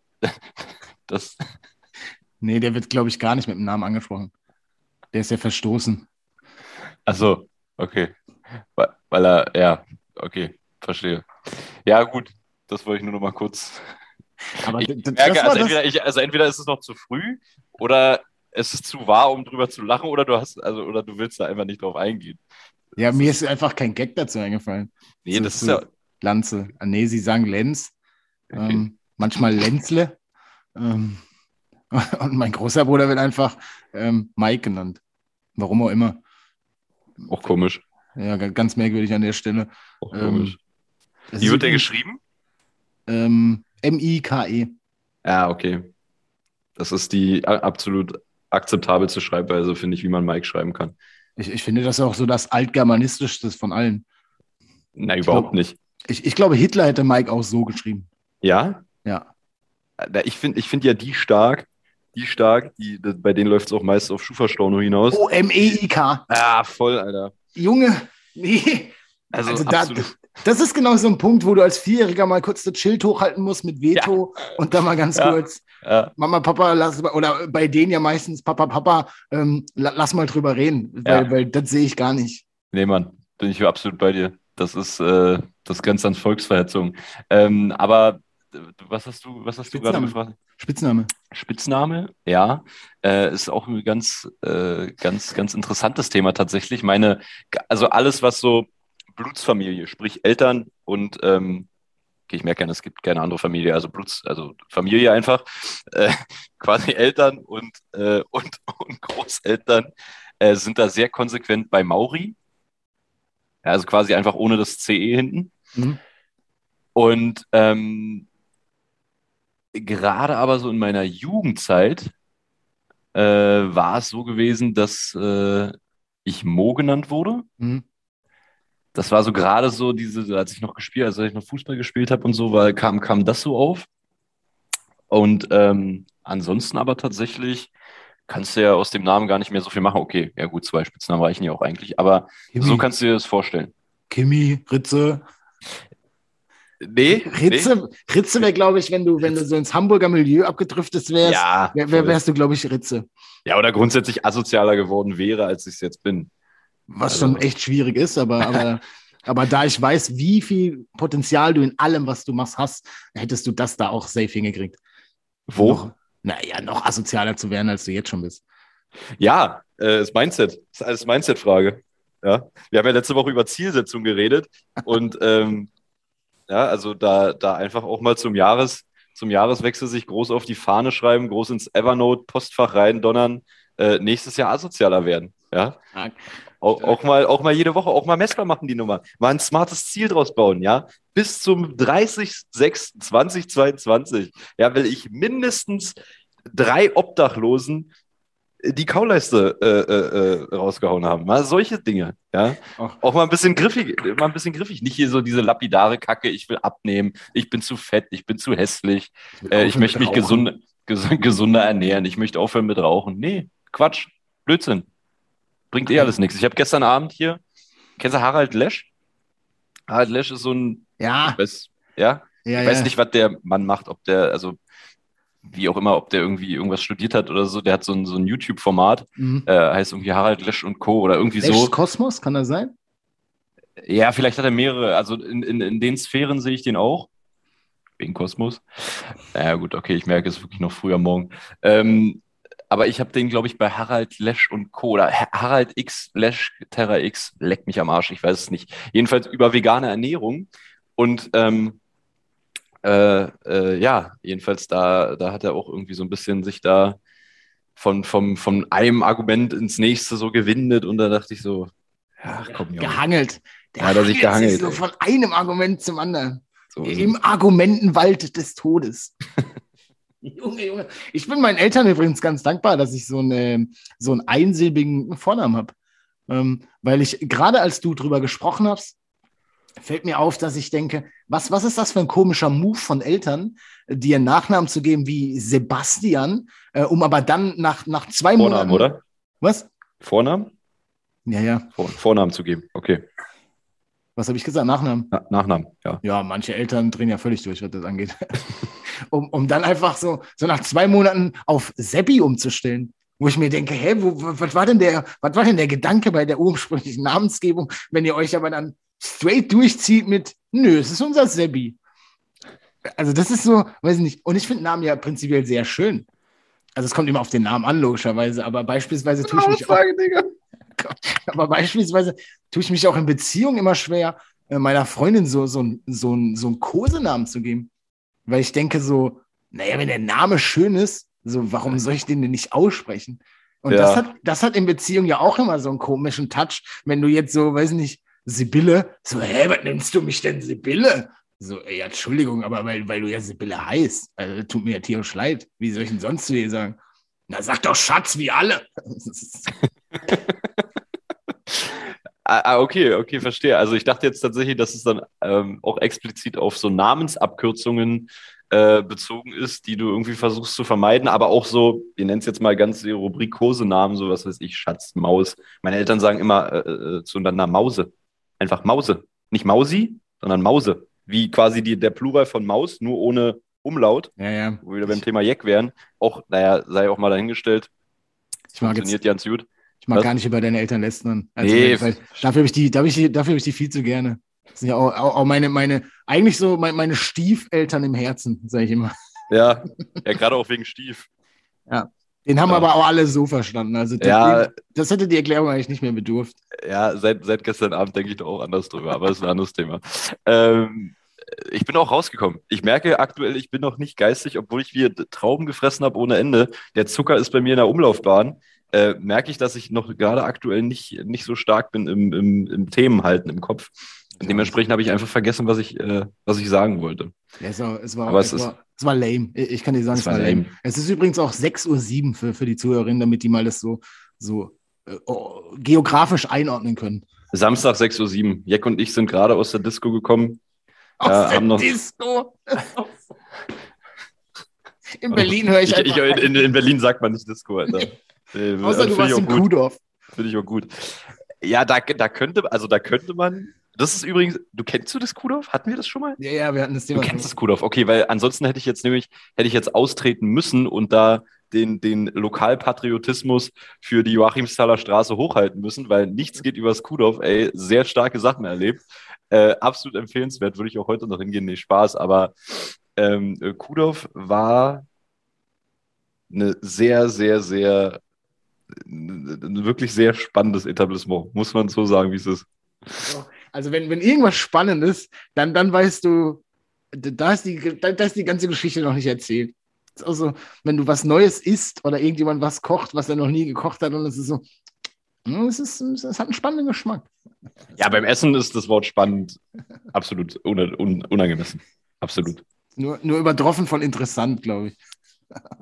S3: das,
S1: Nee, der wird, glaube ich, gar nicht mit dem Namen angesprochen. Der ist ja verstoßen.
S3: also, okay. Weil, weil er, ja, okay, verstehe. Ja, gut, das wollte ich nur noch mal kurz.
S1: Aber
S3: Ich
S1: d- d-
S3: merke,
S1: das war
S3: also
S1: das.
S3: entweder, ich, also entweder ist es noch zu früh oder es ist zu wahr, um drüber zu lachen, oder du hast, also, oder du willst da einfach nicht drauf eingehen.
S1: Ja,
S3: Das
S1: mir
S3: ist,
S1: ist einfach kein Gag dazu eingefallen.
S3: nee,
S1: Zu,
S3: das ist
S1: zu
S3: ja,
S1: Lanze. Ah, nee, sie sagen Lenz.
S3: okay.
S1: Ähm, manchmal Lenzle. Ähm, und mein großer Bruder wird einfach ähm, Mike genannt. Warum auch immer.
S3: Auch komisch.
S1: Ja, ga- ganz merkwürdig an der Stelle.
S3: Auch
S1: Ähm,
S3: komisch.
S1: es
S3: Wie
S1: ist
S3: wird der
S1: übrigens
S3: geschrieben?
S1: ähm, M I K E.
S3: Ja, okay. Das ist die a- absolut akzeptabelste Schreibweise, finde ich, wie man Mike schreiben kann.
S1: Ich, ich finde das auch so das altgermanistischste von allen.
S3: Na,
S1: Ich,
S3: überhaupt
S1: glaub,
S3: nicht.
S1: ich, ich glaube, Hitler hätte Mike auch so geschrieben.
S3: Ja?
S1: Ja.
S3: Na, Ich finde ich find ja die stark, die stark, die, bei denen läuft es auch meist auf Schufa-Storno hinaus.
S1: O M E I K.
S3: Ah, voll, Alter.
S1: Junge, nee.
S3: Also,
S1: Also da,
S3: absolut.
S1: das ist genau so ein Punkt, wo du als Vierjähriger mal kurz das Schild hochhalten musst mit Veto und dann mal ganz
S3: Ja.
S1: kurz,
S3: Ja,
S1: Mama, Papa, lass, oder bei denen ja meistens Papa, Papa, ähm, la- lass mal drüber reden, weil,
S3: Ja.
S1: weil das sehe ich gar nicht.
S3: nee, Mann, bin ich absolut bei dir. Das ist, äh, das grenzt an Volksverhetzung. Ähm, aber äh, was hast du, was hast du gerade
S1: Spitzname.
S3: gefragt?
S1: Spitzname.
S3: Spitzname, ja, äh, ist auch ein ganz, äh, ganz, ganz interessantes Thema tatsächlich. Meine, also alles, was so Blutsfamilie, sprich Eltern und ähm, okay, ich merke ja, es gibt keine andere Familie, also Bluts, also Familie einfach, äh, quasi Eltern und, äh, und, und Großeltern äh, sind da sehr konsequent bei Mauri. Ja, also quasi einfach ohne das C E hinten.
S1: Mhm.
S3: Und ähm, gerade aber so in meiner Jugendzeit äh, war es so gewesen, dass äh, ich Mo genannt wurde.
S1: Mhm.
S3: Das war so gerade so diese, als ich noch gespielt, als ich noch Fußball gespielt habe und so, weil kam, kam das so auf. Und ähm, ansonsten aber tatsächlich kannst du ja aus dem Namen gar nicht mehr so viel machen. Okay, ja gut, zwei Spitznamen reichen ja auch eigentlich, aber
S1: Kimi,
S3: so kannst du dir das vorstellen.
S1: Kimi, Ritze.
S3: Nee,
S1: Ritze, Ritze wäre, glaube ich, wenn du, wenn du so ins Hamburger Milieu abgedriftet
S3: nee.
S1: wärst,
S3: Ja,
S1: wär, wär,
S3: voll.
S1: wärst du, glaube ich, Ritze.
S3: Ja, oder grundsätzlich asozialer geworden wäre, als ich es jetzt bin.
S1: Was
S3: Also-
S1: schon echt schwierig ist, aber, aber, aber da ich weiß, wie viel Potenzial du in allem, was du machst, hast, hättest du das da auch safe hingekriegt.
S3: Wo?
S1: Noch, naja, noch asozialer zu werden, als du jetzt schon bist.
S3: Ja, äh, das Mindset. Das ist alles Mindset-Frage. Ja. Wir haben ja letzte Woche über Zielsetzung geredet und ähm, ja, also da, da einfach auch mal zum Jahres, zum Jahreswechsel sich groß auf die Fahne schreiben, groß ins Evernote-Postfach rein donnern, äh, nächstes Jahr asozialer werden. Ja. Auch, auch, mal, auch mal jede Woche, auch mal messbar machen die Nummer. Mal ein smartes Ziel draus bauen, ja. Bis zum dreißigsten sechsten zweitausendzweiundzwanzig, ja, will ich mindestens drei Obdachlosen die Kauleiste äh, äh, äh, rausgehauen haben. Mal solche Dinge, ja.
S1: Ach.
S3: Auch mal ein bisschen griffig, mal ein bisschen griffig. Nicht hier so diese lapidare Kacke, ich will abnehmen, ich bin zu fett, ich bin zu hässlich,
S1: will
S3: äh, ich
S1: aufhören
S3: möchte
S1: mit
S3: mich
S1: Rauchen.
S3: gesund, ges gesunder ernähren, ich möchte aufhören mit Rauchen. Nee, Quatsch, Blödsinn. Bringt eh alles nichts. Ich habe gestern Abend hier, kennst du Harald Lesch? Harald Lesch ist so ein,
S1: Ja,
S3: ich weiß, ja,
S1: ja,
S3: ich weiß
S1: ja.
S3: nicht, was der Mann macht, ob der, also wie auch immer, ob der irgendwie irgendwas studiert hat oder so, der hat so ein, so ein YouTube-Format,
S1: Mhm.
S3: äh, heißt irgendwie Harald Lesch und Co. oder irgendwie
S1: Lesch's
S3: so.
S1: Kosmos, kann das sein?
S3: Ja, vielleicht hat er mehrere, also in, in, in den Sphären sehe ich den auch, wegen Kosmos. Ja gut, okay, ich merke, es ist wirklich noch früh am Morgen. Ähm, aber ich habe den, glaube ich, bei Harald Lesch und Co. oder Ha- Harald X, Lesch, Terra X, leck mich am Arsch, ich weiß es nicht. Jedenfalls über vegane Ernährung und ähm, äh, äh, ja, jedenfalls da, da hat er auch irgendwie so ein bisschen sich da von, vom, von einem Argument ins nächste so gewindet und da dachte ich so, ja, komm, Junge.
S1: Gehangelt. Der
S3: Ja, hat er sich
S1: hangelt sich
S3: gehangelt,
S1: so
S3: ey.
S1: von einem Argument zum anderen.
S3: So ist
S1: Im Argumentenwald des Todes. Junge, Junge. Ich bin meinen Eltern übrigens ganz dankbar, dass ich so, eine, so einen einsilbigen Vornamen habe. Ähm, weil ich, gerade als du drüber gesprochen hast, fällt mir auf, dass ich denke, was, was ist das für ein komischer Move von Eltern, dir einen Nachnamen zu geben wie Sebastian, äh, um aber dann nach, nach zwei
S3: Vornamen,
S1: Monaten.
S3: oder?
S1: Was?
S3: Vornamen?
S1: Ja, ja.
S3: Vor, Vornamen zu geben, okay.
S1: Was habe ich gesagt? Nachnamen?
S3: Na, Nachnamen, ja.
S1: Ja, manche Eltern drehen ja völlig durch, was das angeht. um, um dann einfach so, so nach zwei Monaten auf Seppi umzustellen. Wo ich mir denke, hä, wo, was war denn der, was war denn der Gedanke bei der ursprünglichen Namensgebung, wenn ihr euch aber dann straight durchzieht mit, nö, es ist unser Seppi. Also das ist so, weiß ich nicht. Und ich finde Namen ja prinzipiell sehr schön. Also es kommt immer auf den Namen an, logischerweise, aber beispielsweise tue ich mich auch,
S3: Digga.
S1: aber beispielsweise tue ich mich auch in Beziehungen immer schwer, äh, meiner Freundin so, so, so, so einen Kosenamen zu geben. Weil ich denke so, naja, wenn der Name schön ist, so, warum soll ich den denn nicht aussprechen? Und
S3: Ja.
S1: das hat, das hat in Beziehungen ja auch immer so einen komischen Touch, wenn du jetzt so, weiß nicht, Sibylle, so, hä, was nennst du mich denn Sibylle? So, ey, Entschuldigung, aber weil, weil du ja Sibylle heißt, also tut mir ja tierisch leid. Wie soll ich denn sonst zu dir sagen? Na, sag doch Schatz, wie alle.
S3: Ah, ah, okay, okay, verstehe. Also ich dachte jetzt tatsächlich, dass es dann ähm, auch explizit auf so Namensabkürzungen äh, bezogen ist, die du irgendwie versuchst zu vermeiden, aber auch so, wir nennen es jetzt mal ganz die Rubrik Kosenamen, so was weiß ich, Schatz, Maus. Meine Eltern sagen immer äh, äh, zueinander Mause. Einfach Mause. Nicht Mausi, sondern Mause. Wie quasi die, der Plural von Maus, nur ohne Umlaut,
S1: Ja, ja.
S3: wo wir wieder beim Thema Jeck wären. Auch, naja, sei auch mal dahingestellt.
S1: Ich mag,
S3: Funktioniert
S1: jetzt,
S3: ganz gut.
S1: ich mag
S3: Was?
S1: gar nicht über deine Eltern lästern. Also,
S3: Nee.
S1: weil, weil dafür habe ich, die- dafür hab ich, die- dafür hab ich die viel zu gerne. Das sind ja auch, auch, auch meine, meine, eigentlich so meine, meine Stiefeltern im Herzen, sage ich immer.
S3: Ja, ja, gerade auch wegen Stief.
S1: Den haben
S3: Ja.
S1: aber auch alle so verstanden. Also das,
S3: Ja.
S1: den, das hätte die Erklärung eigentlich nicht mehr bedurft.
S3: Ja, seit, seit gestern Abend denke ich da auch anders drüber, aber das ist ein anderes Thema. Ähm, ich bin auch rausgekommen. Ich merke aktuell, ich bin noch nicht geistig, obwohl ich wieder Trauben gefressen habe ohne Ende. Der Zucker ist bei mir in der Umlaufbahn. Äh, merke ich, dass ich noch gerade aktuell nicht, nicht so stark bin im, im, im Themenhalten im Kopf. Und dementsprechend habe ich einfach vergessen, was ich, äh, was ich sagen wollte.
S1: Ja, es war, es war,
S3: Aber
S1: es
S3: es ist-
S1: war, es war lame. Ich ich kann dir sagen,
S3: Es
S1: es
S3: war
S1: war lame.
S3: lame.
S1: Es ist übrigens auch sechs Uhr sieben für, für die Zuhörerinnen, damit die mal das so, so äh, oh, geografisch einordnen können.
S3: Samstag sechs Uhr sieben. Jack und ich sind gerade aus der Disco gekommen.
S1: Aus
S3: Ja,
S1: der
S3: haben noch-
S1: Disco. In Berlin höre ich,
S3: Ich, ich,
S1: einfach
S3: in, in Berlin sagt man nicht Disco, Alter. Nee,
S1: Außer
S3: also
S1: du
S3: finde
S1: warst
S3: ich
S1: im
S3: auch gut.
S1: Kuhdorf.
S3: Finde ich auch gut. Ja, da, da könnte, also da könnte man. Das ist übrigens, du kennst du das Kuhdorf? Hatten wir das schon mal?
S1: Ja, ja, wir hatten das
S3: Du
S1: Thema.
S3: kennst das Kuhdorf, okay, weil ansonsten hätte ich jetzt nämlich, hätte ich jetzt austreten müssen und da den, den Lokalpatriotismus für die Joachimsthaler Straße hochhalten müssen, weil nichts geht übers Kuhdorf, ey, sehr starke Sachen erlebt. Äh, absolut empfehlenswert, würde ich auch heute noch hingehen, nee, Spaß, aber ähm, äh, Kuhdorf war eine sehr, sehr, sehr, ein wirklich sehr spannendes Etablissement, muss man so sagen, wie es ist.
S1: Also wenn, wenn irgendwas spannend ist, dann, dann weißt du, da ist, die, da, da ist die ganze Geschichte noch nicht erzählt. Es ist auch so, wenn du was Neues isst oder irgendjemand was kocht, was er noch nie gekocht hat und es ist so, hm, es, ist, es hat einen spannenden Geschmack.
S3: Ja, beim Essen ist das Wort spannend absolut un un unangemessen. Absolut.
S1: Nur, nur übertroffen von interessant, glaube ich.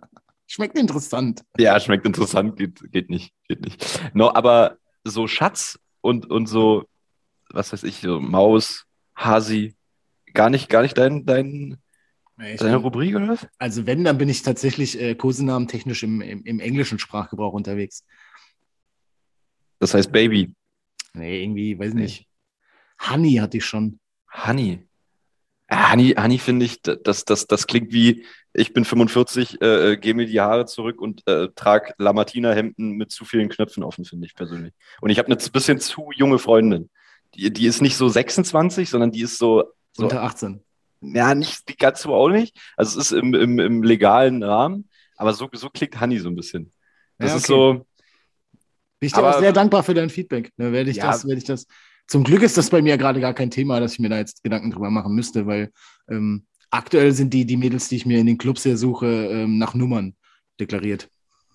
S1: Schmeckt interessant.
S3: Ja, schmeckt interessant, geht, geht nicht, geht nicht. No, aber so Schatz und, und so, was weiß ich, so Maus, Hasi, gar nicht, gar nicht dein, dein,
S1: Nee, ich
S3: deine
S1: bin,
S3: Rubrik oder was?
S1: also wenn, dann bin ich tatsächlich äh, Kosenamen technisch im, im, im englischen Sprachgebrauch unterwegs.
S3: Das heißt Baby.
S1: Nee, irgendwie, weiß
S3: Nee.
S1: nicht. Honey hatte ich schon.
S3: Honey. Ja, Honey, Honey finde ich, das, das, das klingt wie, ich bin fünfundvierzig, äh, äh, gehe mir die Haare zurück und äh, trage Lamartina-Hemden mit zu vielen Knöpfen offen, finde ich persönlich. Und ich habe eine z- bisschen zu junge Freundin. Die, die ist nicht so sechsundzwanzig, sondern die ist so, so
S1: Unter achtzehn.
S3: ja, nicht die ganz so auch nicht. Also es ist im, im, im legalen Rahmen, aber so, so klingt Honey so ein bisschen. Das
S1: Ja,
S3: ist
S1: okay.
S3: so,
S1: Bin ich dir auch
S3: aber
S1: sehr dankbar für dein Feedback. Da werde ich
S3: ja,
S1: das, werde ich das. Zum Glück ist das bei mir gerade gar kein Thema, dass ich mir da jetzt Gedanken drüber machen müsste, weil ähm, aktuell sind die, die Mädels, die ich mir in den Clubs hier suche, ähm, nach Nummern deklariert.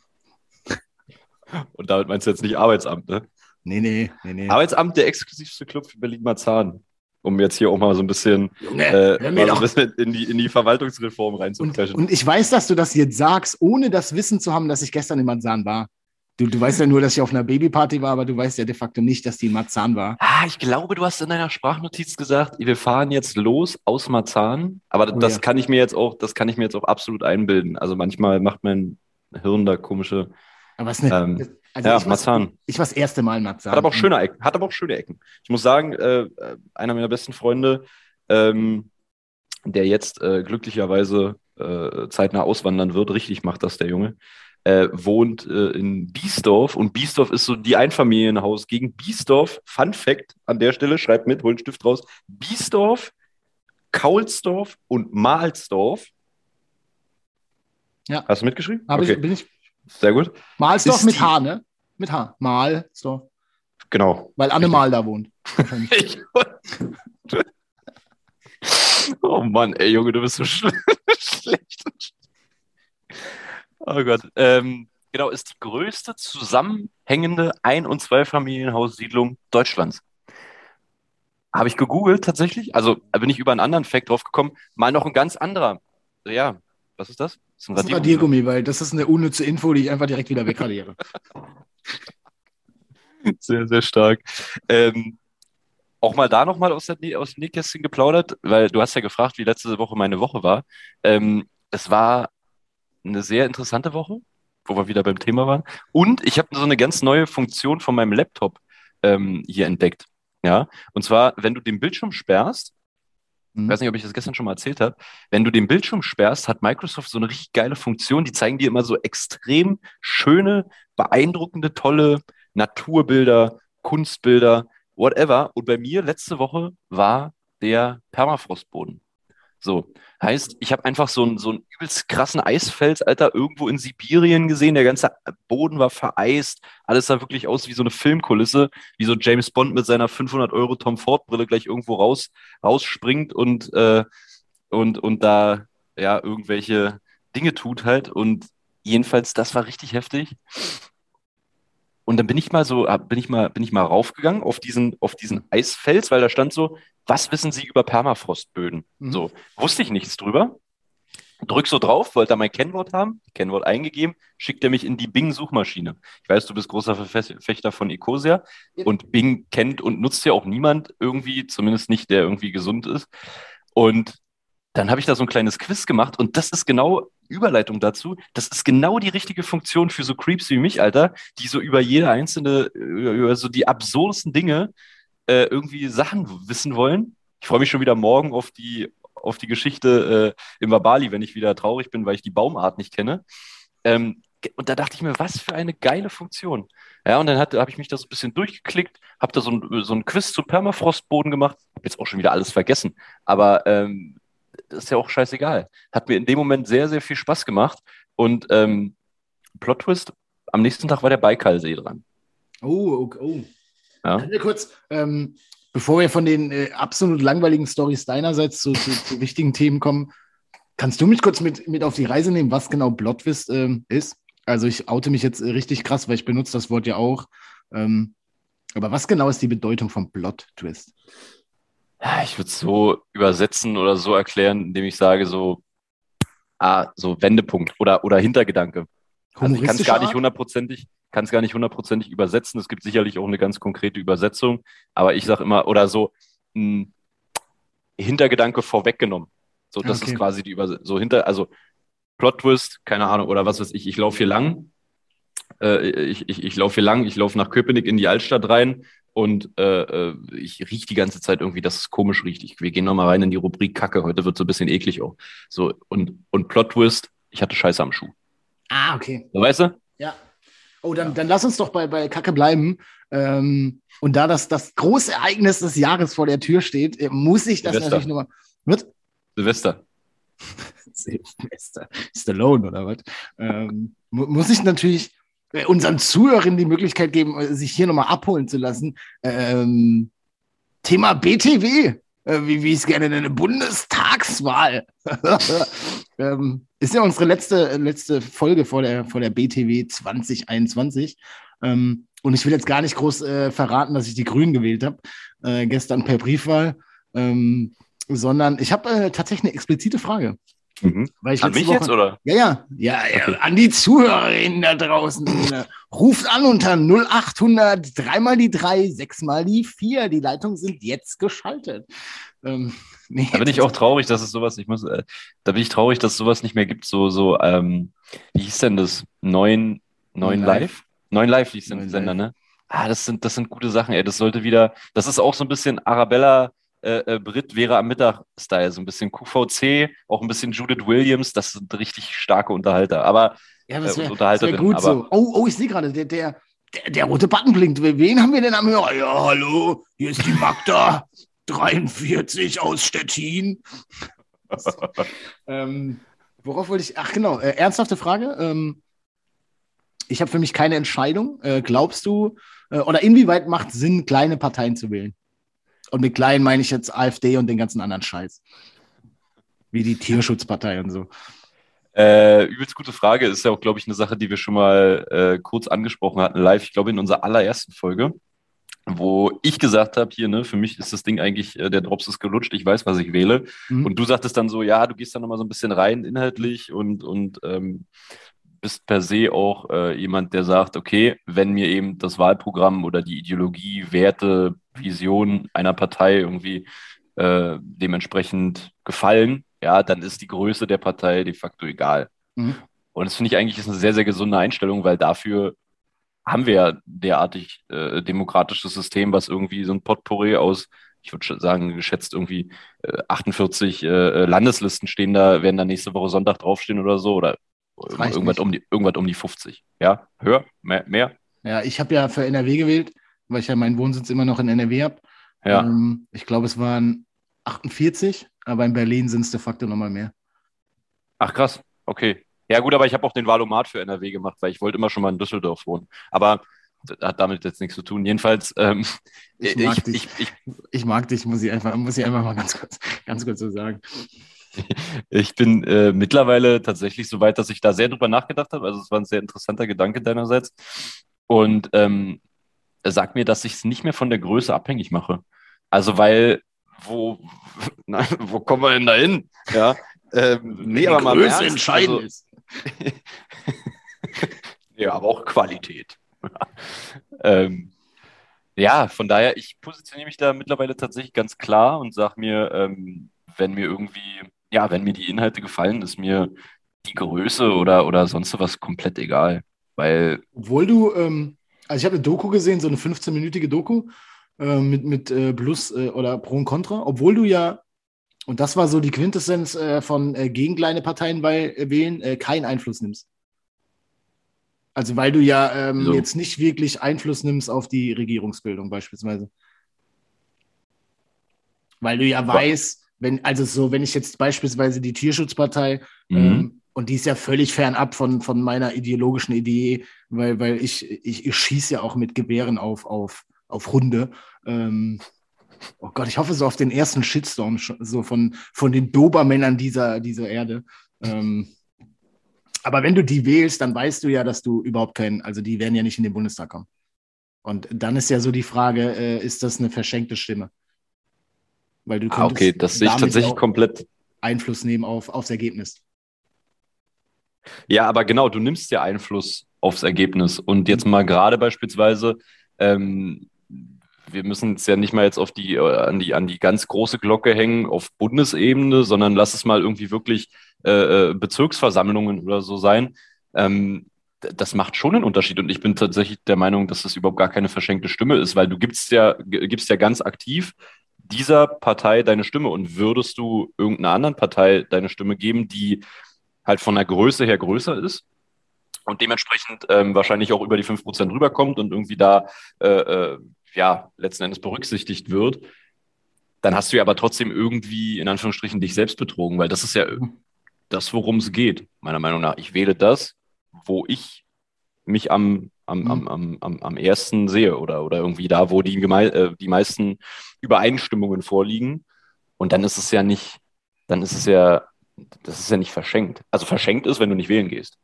S3: und damit meinst du jetzt nicht Arbeitsamt, ne?
S1: Nee, nee, nee, nee.
S3: Arbeitsamt, der exklusivste Club für Berlin-Marzahn. Um jetzt hier auch mal so ein bisschen,
S1: Junge,
S3: äh,
S1: hör mir
S3: mal so ein
S1: doch.
S3: bisschen in die, in die Verwaltungsreform
S1: Und,
S3: reinzupreschen.
S1: und ich weiß, dass du das jetzt sagst, ohne das Wissen zu haben, dass ich gestern in Marzahn war. Du, du weißt ja nur, dass ich auf einer Babyparty war, aber du weißt ja de facto nicht, dass die in Marzahn war.
S3: Ah, ich glaube, du hast in deiner Sprachnotiz gesagt, wir fahren jetzt los aus Marzahn. Aber
S1: Oh
S3: das
S1: ja.
S3: kann ich mir jetzt auch, das kann ich mir jetzt auch absolut einbilden. Also manchmal macht mein Hirn da komische.
S1: Aber es ist eine,
S3: Ähm,
S1: also
S3: ja,
S1: ich, war,
S3: Marzahn.
S1: ich war das erste Mal in Marzahn.
S3: Hat aber auch schöne Ecken. Hat aber auch schöne Ecken. Ich muss sagen, äh, äh, einer meiner besten Freunde, ähm, der jetzt äh, glücklicherweise äh, zeitnah auswandern wird, richtig macht das der Junge, äh, wohnt äh, in Biesdorf und Biesdorf ist so die Einfamilienhaus gegen Biesdorf. Fun Fact an der Stelle, schreibt mit, holt einen Stift raus. Biesdorf, Kaulsdorf und Mahlsdorf.
S1: Ja.
S3: Hast du mitgeschrieben?
S1: Habe
S3: Okay,
S1: ich, bin ich
S3: sehr gut.
S1: Mahlsdorf
S3: Ist
S1: mit
S3: die-
S1: H, ne? Mit H. Mahlsdorf.
S3: Genau.
S1: Weil Anne
S3: Richtig.
S1: Mahl da wohnt.
S3: Ich, oh Mann, ey Junge, du bist so schle schlecht. Oh Gott. Ähm, genau, ist die größte zusammenhängende Ein- und Zweifamilienhaussiedlung Deutschlands. Habe ich gegoogelt tatsächlich. Also da bin ich über einen anderen Fact drauf gekommen. Mal noch ein ganz anderer. Ja, was ist das? Das ist ein
S1: Das ist ein
S3: Radiergummi.
S1: Radiergummi, weil das ist eine unnütze Info, die ich einfach direkt wieder wegradiere.
S3: Sehr, sehr stark. Ähm, auch mal da nochmal aus, der, Nä- aus dem Nähkästchen geplaudert, weil du hast ja gefragt, wie letzte Woche meine Woche war. Ähm, es war eine sehr interessante Woche, wo wir wieder beim Thema waren. Und ich habe so eine ganz neue Funktion von meinem Laptop ähm, hier entdeckt. Ja, und zwar, wenn du den Bildschirm sperrst, ich
S1: Mhm.
S3: weiß nicht, ob ich das gestern schon mal erzählt habe, wenn du den Bildschirm sperrst, hat Microsoft so eine richtig geile Funktion, die zeigen dir immer so extrem schöne, beeindruckende, tolle Naturbilder, Kunstbilder, whatever. Und bei mir letzte Woche war der Permafrostboden. So, heißt, ich habe einfach so einen, so einen übelst krassen Eisfels, Alter, irgendwo in Sibirien gesehen. Der ganze Boden war vereist. Alles sah wirklich aus wie so eine Filmkulisse, wie so James Bond mit seiner fünfhundert Euro Tom Ford Brille gleich irgendwo raus, rausspringt und, äh, und, und da ja irgendwelche Dinge tut halt. Und jedenfalls, das war richtig heftig. Und dann bin ich mal so, bin ich mal, bin ich mal raufgegangen auf diesen, auf diesen Eisfels, weil da stand so, was wissen Sie über Permafrostböden?
S1: Mhm.
S3: So, wusste ich nichts drüber. Drück so drauf, wollte da mein Kennwort haben, Kennwort eingegeben, schickt er mich in die Bing-Suchmaschine. Ich weiß, du bist großer Verfechter von Ecosia und Bing kennt und nutzt ja auch niemand irgendwie, zumindest nicht, der irgendwie gesund ist. Und dann habe ich da so ein kleines Quiz gemacht und das ist genau Überleitung dazu. Das ist genau die richtige Funktion für so Creeps wie mich, Alter, die so über jede einzelne, über, über so die absurdesten Dinge äh, irgendwie Sachen wissen wollen. Ich freue mich schon wieder morgen auf die, auf die Geschichte äh, im Wabali, wenn ich wieder traurig bin, weil ich die Baumart nicht kenne. Ähm, und da dachte ich mir, was für eine geile Funktion. Ja, und dann habe ich mich da so ein bisschen durchgeklickt, habe da so ein, so ein Quiz zum Permafrostboden gemacht, habe jetzt auch schon wieder alles vergessen, aber ähm, das ist ja auch scheißegal. Hat mir in dem Moment sehr, sehr viel Spaß gemacht und ähm, Plot-Twist, am nächsten Tag war der Baikalsee dran.
S1: Oh, okay. Oh.
S3: Ja.
S1: Können wir kurz, ähm, bevor wir von den äh, absolut langweiligen Storys deinerseits zu, zu, zu wichtigen Themen kommen, kannst du mich kurz mit, mit auf die Reise nehmen, was genau Plot-Twist ähm, ist? Also ich oute mich jetzt äh, richtig krass, weil ich benutze das Wort ja auch. Ähm, aber was genau ist die Bedeutung von Plot-Twist?
S3: Ja, ich würde es so übersetzen oder so erklären, indem ich sage, so ah, so Wendepunkt oder, oder Hintergedanke. Also ich kann es
S1: Humoristische
S3: gar nicht
S1: Art?
S3: hundertprozentig, kann es gar nicht hundertprozentig übersetzen. Es gibt sicherlich auch eine ganz konkrete Übersetzung, aber ich sage immer, oder so ein Hintergedanke vorweggenommen. So,
S1: Ah,
S3: das ist
S1: okay.
S3: quasi die Übersetzung. So hinter, also Plot-Twist, keine Ahnung, oder was weiß ich, ich laufe hier lang, äh, ich, ich, ich laufe hier lang, ich laufe nach Köpenick in die Altstadt rein und äh, äh, ich rieche die ganze Zeit irgendwie, dass es komisch riecht. Ich, wir gehen nochmal rein in die Rubrik Kacke, heute wird so ein bisschen eklig auch. So, und, und Plot-Twist, ich hatte Scheiße am Schuh.
S1: Ah, okay.
S3: So, weißt du?
S1: Ja. Oh, dann, dann lass uns doch bei, bei Kacke bleiben. Ähm, und da das, das große Ereignis des Jahres vor der Tür steht, äh, muss ich das
S3: Silvester.
S1: natürlich nochmal. Wird?
S3: Silvester.
S1: Silvester. Stallone oder was? Ähm, mu- muss ich natürlich äh, unseren Zuhörern die Möglichkeit geben, äh, sich hier nochmal abholen zu lassen. Ähm, Thema B T W, äh, wie, wie ich es gerne nenne, Bundestagswahl. ähm, ist ja unsere letzte, letzte Folge vor der, vor der B T W zwanzig einundzwanzig. Ähm, und ich will jetzt gar nicht groß äh, verraten, dass ich die Grünen gewählt habe, äh, gestern per Briefwahl, ähm, sondern ich habe äh, tatsächlich eine explizite Frage.
S3: Mhm.
S1: Weil ich
S3: An
S1: letzte
S3: mich
S1: Woche,
S3: jetzt, oder?
S1: Ja, ja, ja, ja,
S3: Okay.
S1: an die Zuhörerinnen da draußen. äh, Ruft an unter null achthundert, dreimal die drei, sechsmal die vier. Die Leitungen sind jetzt geschaltet. Ähm, nee,
S3: Da bin ich auch traurig, dass es sowas, ich muss, äh, da bin ich traurig, dass es sowas nicht mehr gibt. So, so, ähm, wie hieß denn das? Neun,
S1: Neun
S3: neun
S1: Live.
S3: Live? Neun Live hieß
S1: Neun
S3: den Sender,
S1: Live.
S3: ne? Ah, das sind, das sind gute Sachen, ey. Das sollte wieder, das ist auch so ein bisschen Arabella, äh, äh, Brit wäre am Mittag-Style, so ein bisschen Q V C, auch ein bisschen Judith Williams, das sind richtig starke Unterhalter, aber,
S1: Ja,
S3: äh,
S1: das
S3: und
S1: wäre wär
S3: Unterhalterinnen,
S1: gut
S3: aber
S1: so. Oh, oh, ich sehe gerade, der, der, der, der rote Button blinkt. Wen haben wir denn am Hörer? Ja, hallo, hier ist die Magda, dreiundvierzig aus Stettin. ähm, worauf wollte ich? Ach genau, äh, ernsthafte Frage. Ähm, ich habe für mich keine Entscheidung. Äh, glaubst du, äh, oder inwieweit macht es Sinn, kleine Parteien zu wählen? Und mit kleinen meine ich jetzt AfD und den ganzen anderen Scheiß. Wie die Tierschutzpartei und so.
S3: Äh, übelst gute Frage, ist ja auch, glaube ich, eine Sache, die wir schon mal äh, kurz angesprochen hatten, live, ich glaube, in unserer allerersten Folge, wo ich gesagt habe, hier, ne, für mich ist das Ding eigentlich, äh, der Drops ist gelutscht, ich weiß, was ich wähle.
S1: Mhm.
S3: Und du sagtest dann so, ja, du gehst da nochmal so ein bisschen rein inhaltlich und, und ähm, bist per se auch äh, jemand, der sagt, okay, wenn mir eben das Wahlprogramm oder die Ideologie, Werte, Vision einer Partei irgendwie äh, dementsprechend gefallen, ja, dann ist die Größe der Partei de facto egal.
S1: Mhm.
S3: Und das finde ich eigentlich ist eine sehr, sehr gesunde Einstellung, weil dafür haben wir ja derartig äh, demokratisches System, was irgendwie so ein Potpourri aus, ich würde sagen, geschätzt irgendwie äh, achtundvierzig äh, Landeslisten stehen da, werden da nächste Woche Sonntag draufstehen oder so, oder
S1: Das reicht
S3: irgendwas
S1: nicht.
S3: um die, irgendwas um die fünfzig. Ja, höher, mehr, mehr?
S1: Ja, ich habe ja für N R W gewählt, weil ich ja meinen Wohnsitz immer noch in N R W habe.
S3: Ja.
S1: Ähm, ich glaube, es waren achtundvierzig, aber in Berlin sind es de facto nochmal mehr.
S3: Ach krass, okay. Ja gut, aber ich habe auch den Valomat für N R W gemacht, weil ich wollte immer schon mal in Düsseldorf wohnen. Aber das hat damit jetzt nichts zu tun. Jedenfalls, ähm,
S1: Ich
S3: ich,
S1: mag
S3: ich,
S1: dich.
S3: ich, ich,
S1: Ich mag dich, muss ich einfach, muss ich einfach mal ganz kurz, ganz kurz so sagen.
S3: ich bin äh, mittlerweile tatsächlich so weit, dass ich da sehr drüber nachgedacht habe. Also es war ein sehr interessanter Gedanke deinerseits. Und ähm, sag mir, dass ich es nicht mehr von der Größe abhängig mache. Also weil, wo, nein, wo kommen wir denn da hin? Ja, ähm, nee, aber mal im
S1: Größe
S3: Ernst,
S1: entscheidend
S3: also,
S1: ist.
S3: ja, aber auch Qualität. ähm, ja, von daher, ich positioniere mich da mittlerweile tatsächlich ganz klar und sage mir, ähm, wenn mir irgendwie, ja, wenn mir die Inhalte gefallen, ist mir die Größe oder, oder sonst was komplett egal. Weil,
S1: Obwohl du, ähm, also ich habe eine Doku gesehen, so eine fünfzehn-minütige Doku äh, mit, mit äh, Plus äh, oder Pro und Contra, obwohl du ja, und das war so die Quintessenz äh, von äh, gegen kleine Parteien weil, äh, wählen, äh, keinen Einfluss nimmst. Also weil du ja ähm,
S3: so,
S1: jetzt nicht wirklich Einfluss nimmst auf die Regierungsbildung beispielsweise. Weil du ja
S3: wa-
S1: weißt, wenn, also so, wenn ich jetzt beispielsweise die Tierschutzpartei,
S3: mhm.
S1: ähm, und die ist ja völlig fernab von, von meiner ideologischen Idee, weil, weil ich, ich, ich schieße ja auch mit Gewehren auf, auf, auf Hunde. Ähm, oh Gott, ich hoffe so auf den ersten Shitstorm, sch- so von, von den Dobermännern dieser, dieser Erde. Ähm, aber wenn du die wählst, dann weißt du ja, dass du überhaupt keinen, also die werden ja nicht in den Bundestag kommen. Und dann ist ja so die Frage, äh, ist das eine verschenkte Stimme? Weil du
S3: Ah, okay,
S1: könntest
S3: das sehe ich
S1: damit ja
S3: tatsächlich
S1: auch
S3: komplett.
S1: Einfluss nehmen auf, aufs Ergebnis.
S3: Ja, aber genau, du nimmst ja Einfluss aufs Ergebnis. Und jetzt mal gerade beispielsweise, ähm, wir müssen es ja nicht mal jetzt auf die, äh, an die, an die ganz große Glocke hängen auf Bundesebene, sondern lass es mal irgendwie wirklich äh, äh, Bezirksversammlungen oder so sein. Ähm, d- das macht schon einen Unterschied. Und ich bin tatsächlich der Meinung, dass das überhaupt gar keine verschenkte Stimme ist, weil du gibst ja, g- gibst ja ganz aktiv dieser Partei deine Stimme. Und würdest du irgendeiner anderen Partei deine Stimme geben, die halt von der Größe her größer ist und dementsprechend ähm, wahrscheinlich auch über die fünf Prozent rüberkommt und irgendwie da äh, äh, ja letzten Endes berücksichtigt wird, dann hast du ja aber trotzdem irgendwie in Anführungsstrichen dich selbst betrogen, weil das ist ja das, worum es geht, meiner Meinung nach. Ich wähle das, wo ich mich am, am, am,
S1: Mhm.
S3: am, am, am ersten sehe oder, oder irgendwie da, wo die, gemei äh, die meisten Übereinstimmungen vorliegen. Und dann ist es ja nicht, dann ist es ja, das ist ja nicht verschenkt. Also verschenkt ist, wenn du nicht wählen gehst.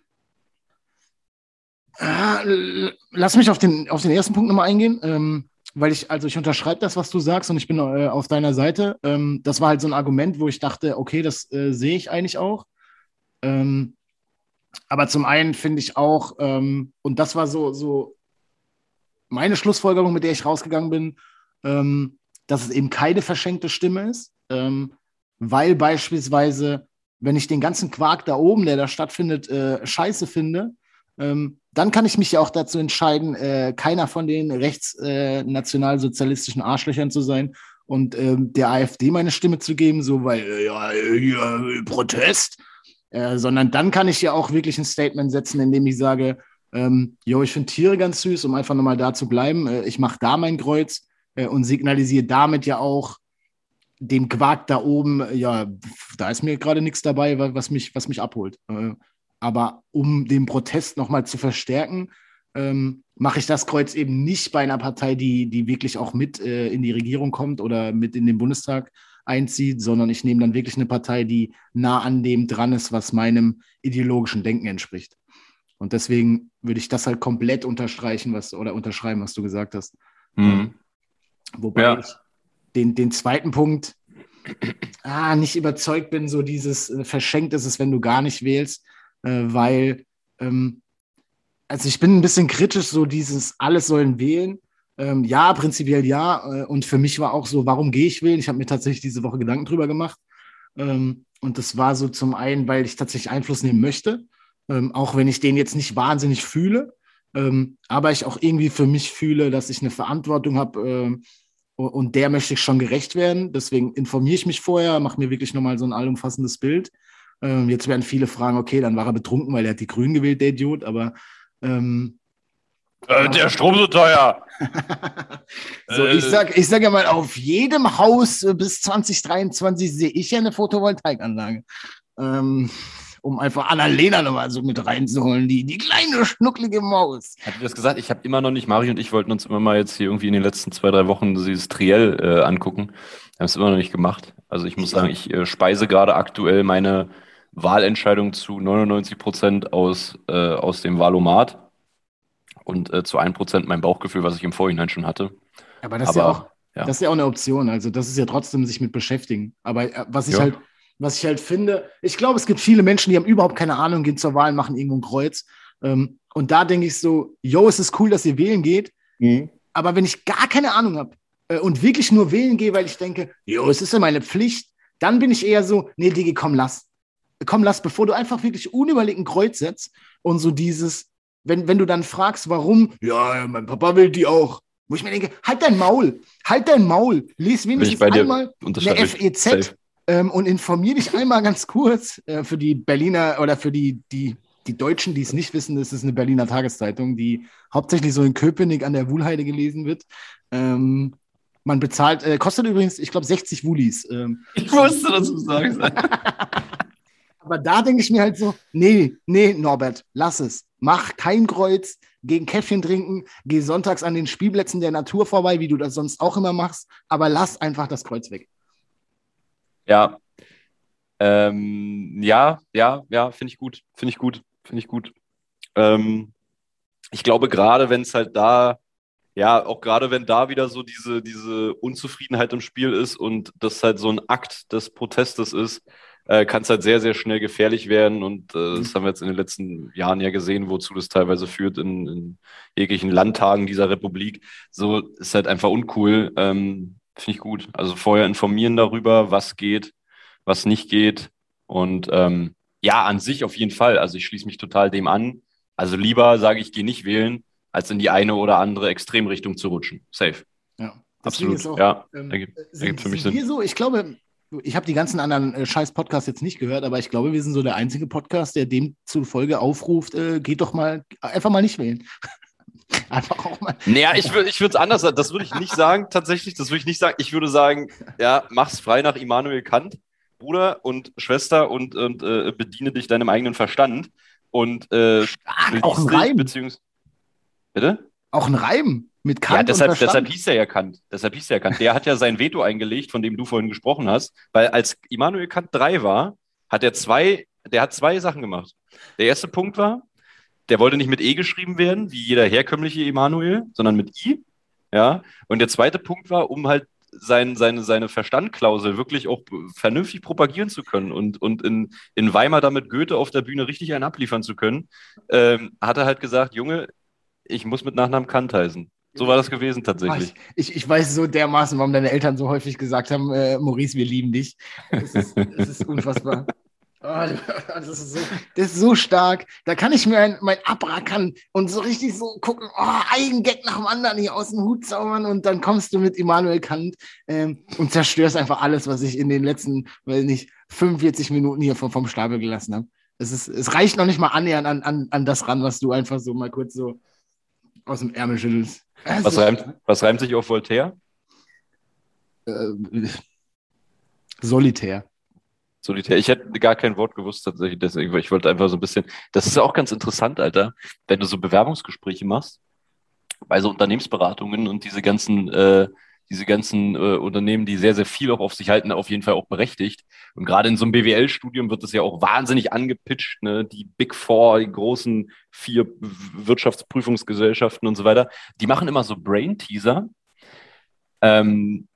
S1: Ah, l- lass mich auf den, auf den ersten Punkt nochmal eingehen, ähm, weil ich, also ich unterschreibe das, was du sagst und ich bin äh, auf deiner Seite. Ähm, das war halt so ein Argument, wo ich dachte, okay, das äh, sehe ich eigentlich auch. Ähm, aber zum einen finde ich auch, ähm, und das war so, so meine Schlussfolgerung, mit der ich rausgegangen bin, ähm, dass es eben keine verschenkte Stimme ist, ähm, weil beispielsweise, wenn ich den ganzen Quark da oben, der da stattfindet, äh, scheiße finde, ähm, dann kann ich mich ja auch dazu entscheiden, äh, keiner von den rechtsnationalsozialistischen äh, Arschlöchern zu sein und ähm, der AfD meine Stimme zu geben, so weil, äh, ja, äh, Protest, äh, sondern dann kann ich ja auch wirklich ein Statement setzen, in dem ich sage, ähm, jo, ich finde Tiere ganz süß, um einfach nochmal da zu bleiben. Äh, ich mache da mein Kreuz äh, und signalisiere damit ja auch dem Quark da oben, äh, ja, da ist mir gerade nichts dabei, was mich, was mich abholt. Äh, aber um den Protest nochmal zu verstärken, ähm, mache ich das Kreuz eben nicht bei einer Partei, die, die wirklich auch mit äh, in die Regierung kommt oder mit in den Bundestag einzieht, sondern ich nehme dann wirklich eine Partei, die nah an dem dran ist, was meinem ideologischen Denken entspricht. Und deswegen würde ich das halt komplett unterstreichen, was oder unterschreiben, was du gesagt hast. Ähm,
S3: Mhm.
S1: wobei
S3: Ja.
S1: ich den, den zweiten Punkt ah, nicht überzeugt bin, so dieses äh, verschenkt ist es, wenn du gar nicht wählst, äh, weil ähm, also ich bin ein bisschen kritisch, so dieses alles sollen wählen. Ähm, ja, prinzipiell ja. Äh, und für mich war auch so, warum gehe ich wählen? Ich habe mir tatsächlich diese Woche Gedanken drüber gemacht. Ähm, und das war so zum einen, weil ich tatsächlich Einfluss nehmen möchte, ähm, auch wenn ich den jetzt nicht wahnsinnig fühle, ähm, aber ich auch irgendwie für mich fühle, dass ich eine Verantwortung habe ähm, und der möchte ich schon gerecht werden. Deswegen informiere ich mich vorher, mache mir wirklich nochmal so ein allumfassendes Bild. Ähm, jetzt werden viele fragen, okay, dann war er betrunken, weil er hat die Grünen gewählt, der Idiot, aber ähm,
S3: Äh,
S1: ja.
S3: der Strom so teuer.
S1: So, ich
S3: Äh,
S1: sag, ich sag ja mal, auf jedem Haus äh, bis zwanzig dreiundzwanzig sehe ich ja eine Photovoltaikanlage. Ähm, um einfach Annalena nochmal so mit reinzuholen, die, die kleine, schnucklige Maus.
S3: Hat dir das gesagt? Ich habe immer noch nicht, Mario und ich wollten uns immer mal jetzt hier irgendwie in den letzten zwei, drei Wochen dieses Triell äh, angucken. Haben es immer noch nicht gemacht. Also ich muss sagen, ich äh, speise gerade aktuell meine Wahlentscheidung zu neunundneunzig Prozent aus, äh, aus dem Wahlomat und äh, zu ein Prozent mein Bauchgefühl, was ich im Vorhinein schon hatte.
S1: Aber das ist ja auch,
S3: Aber ja,
S1: das ist ja auch eine Option. Also, das ist ja trotzdem sich mit beschäftigen. Aber äh, was ich
S3: ja.
S1: halt, was ich halt finde, ich glaube, es gibt viele Menschen, die haben überhaupt keine Ahnung, gehen zur Wahl, machen irgendwo ein Kreuz. Ähm, und da denke ich so, yo, es ist cool, dass ihr wählen geht.
S3: Mhm.
S1: Aber wenn ich gar keine Ahnung habe äh, und wirklich nur wählen gehe, weil ich denke, jo, es ist ja meine Pflicht, dann bin ich eher so, nee, Digi, komm, lass. Komm, lass, bevor du einfach wirklich unüberlegt ein Kreuz setzt und so dieses, wenn, wenn du dann fragst, warum, ja, mein Papa will die auch. Wo ich mir denke, halt dein Maul, halt dein Maul, lies
S3: Bin ich
S1: wenigstens
S3: bei dir,
S1: einmal eine
S3: unterschreibe ich.
S1: F E Z
S3: Safe.
S1: ähm, und informier dich einmal ganz kurz äh, für die Berliner oder für die, die, die Deutschen, die es nicht wissen, das ist eine Berliner Tageszeitung, die hauptsächlich so in Köpenick an der Wuhlheide gelesen wird. Ähm, man bezahlt, äh, kostet übrigens, ich glaube, sechzig Wulis. Ähm,
S3: Ich wusste, dass du sagst.
S1: aber da denke ich mir halt so, nee, nee, Norbert, lass es. Mach kein Kreuz, geh ein Käffchen trinken, geh sonntags an den Spielplätzen der Natur vorbei, wie du das sonst auch immer machst, aber lass einfach das Kreuz weg.
S3: Ja, ähm, ja, ja, ja, finde ich gut, finde ich gut, finde ich gut. Ähm, ich glaube, gerade wenn es halt da, ja, auch gerade wenn da wieder so diese, diese Unzufriedenheit im Spiel ist und das halt so ein Akt des Protestes ist, äh, kann es halt sehr, sehr schnell gefährlich werden. Und äh, das haben wir jetzt in den letzten Jahren ja gesehen, wozu das teilweise führt in, in jeglichen Landtagen dieser Republik. So ist halt einfach uncool. Ähm, Finde ich gut. Also vorher informieren darüber, was geht, was nicht geht. Und ähm, ja, an sich auf jeden Fall. Also ich schließe mich total dem an. Also lieber sage ich, gehe nicht wählen, als in die eine oder andere Extremrichtung zu rutschen. Safe.
S1: Ja.
S3: Absolut.
S1: Auch,
S3: ja,
S1: ähm,
S3: ergibt,
S1: sind,
S3: ergibt für mich
S1: sind
S3: Sinn.
S1: wir so, ich glaube, ich habe die ganzen anderen äh, Scheiß-Podcasts jetzt nicht gehört, aber ich glaube, wir sind so der einzige Podcast, der dem zufolge aufruft, äh, geht doch mal, einfach mal nicht wählen. Einfach auch mal.
S3: Naja, ich würde ich es anders sagen. Das würde ich nicht sagen, tatsächlich. Das würde ich nicht sagen. Ich würde sagen, ja, mach's frei nach Immanuel Kant, Bruder und Schwester, und, und äh, bediene dich deinem eigenen Verstand. Und äh,
S1: Stark, auch ein
S3: dich,
S1: Reim.
S3: Beziehungs Bitte?
S1: Auch ein Reim mit Kant
S3: Ja, deshalb,
S1: und Verstand.
S3: deshalb hieß er ja Kant. Deshalb hieß er ja Kant. Der hat ja sein Veto eingelegt, von dem du vorhin gesprochen hast, weil als Immanuel Kant drei war, hat er zwei, der hat zwei Sachen gemacht. Der erste Punkt war, der wollte nicht mit E geschrieben werden, wie jeder herkömmliche Immanuel, sondern mit I. Ja. Und der zweite Punkt war, um halt sein, seine, seine Verstandklausel wirklich auch vernünftig propagieren zu können und, und in, in Weimar damit Goethe auf der Bühne richtig einen abliefern zu können, ähm, hat er halt gesagt, Junge, ich muss mit Nachnamen Kant heißen. So war das gewesen tatsächlich.
S1: Oh, ich, ich, ich weiß so dermaßen, warum deine Eltern so häufig gesagt haben, äh, Maurice, wir lieben dich. Das ist, das ist unfassbar. Oh, das, ist so, das ist so stark. Da kann ich mir ein, mein Abrackern und so richtig so gucken, oh, ein Gag nach dem anderen hier aus dem Hut zaubern, und dann kommst du mit Immanuel Kant ähm, und zerstörst einfach alles, was ich in den letzten, weiß nicht, fünfundvierzig Minuten hier vom, vom Stapel gelassen habe. Es, ist, es reicht noch nicht mal annähernd an, an, an das ran, was du einfach so mal kurz so aus dem Ärmel schüttelst.
S3: Was reimt, was reimt sich auf Voltaire?
S1: Äh, solitär.
S3: Solitär. Ich hätte gar kein Wort gewusst tatsächlich, deswegen, weil ich wollte einfach so ein bisschen, das ist ja auch ganz interessant, Alter, wenn du so Bewerbungsgespräche machst, bei so Unternehmensberatungen und diese ganzen, äh, diese ganzen äh, Unternehmen, die sehr, sehr viel auch auf sich halten, auf jeden Fall auch berechtigt. Und gerade in so einem B W L-Studium wird das ja auch wahnsinnig angepitcht, ne? Die Big Four, die großen vier Wirtschaftsprüfungsgesellschaften und so weiter, die machen immer so Brain-Teaser. Ähm,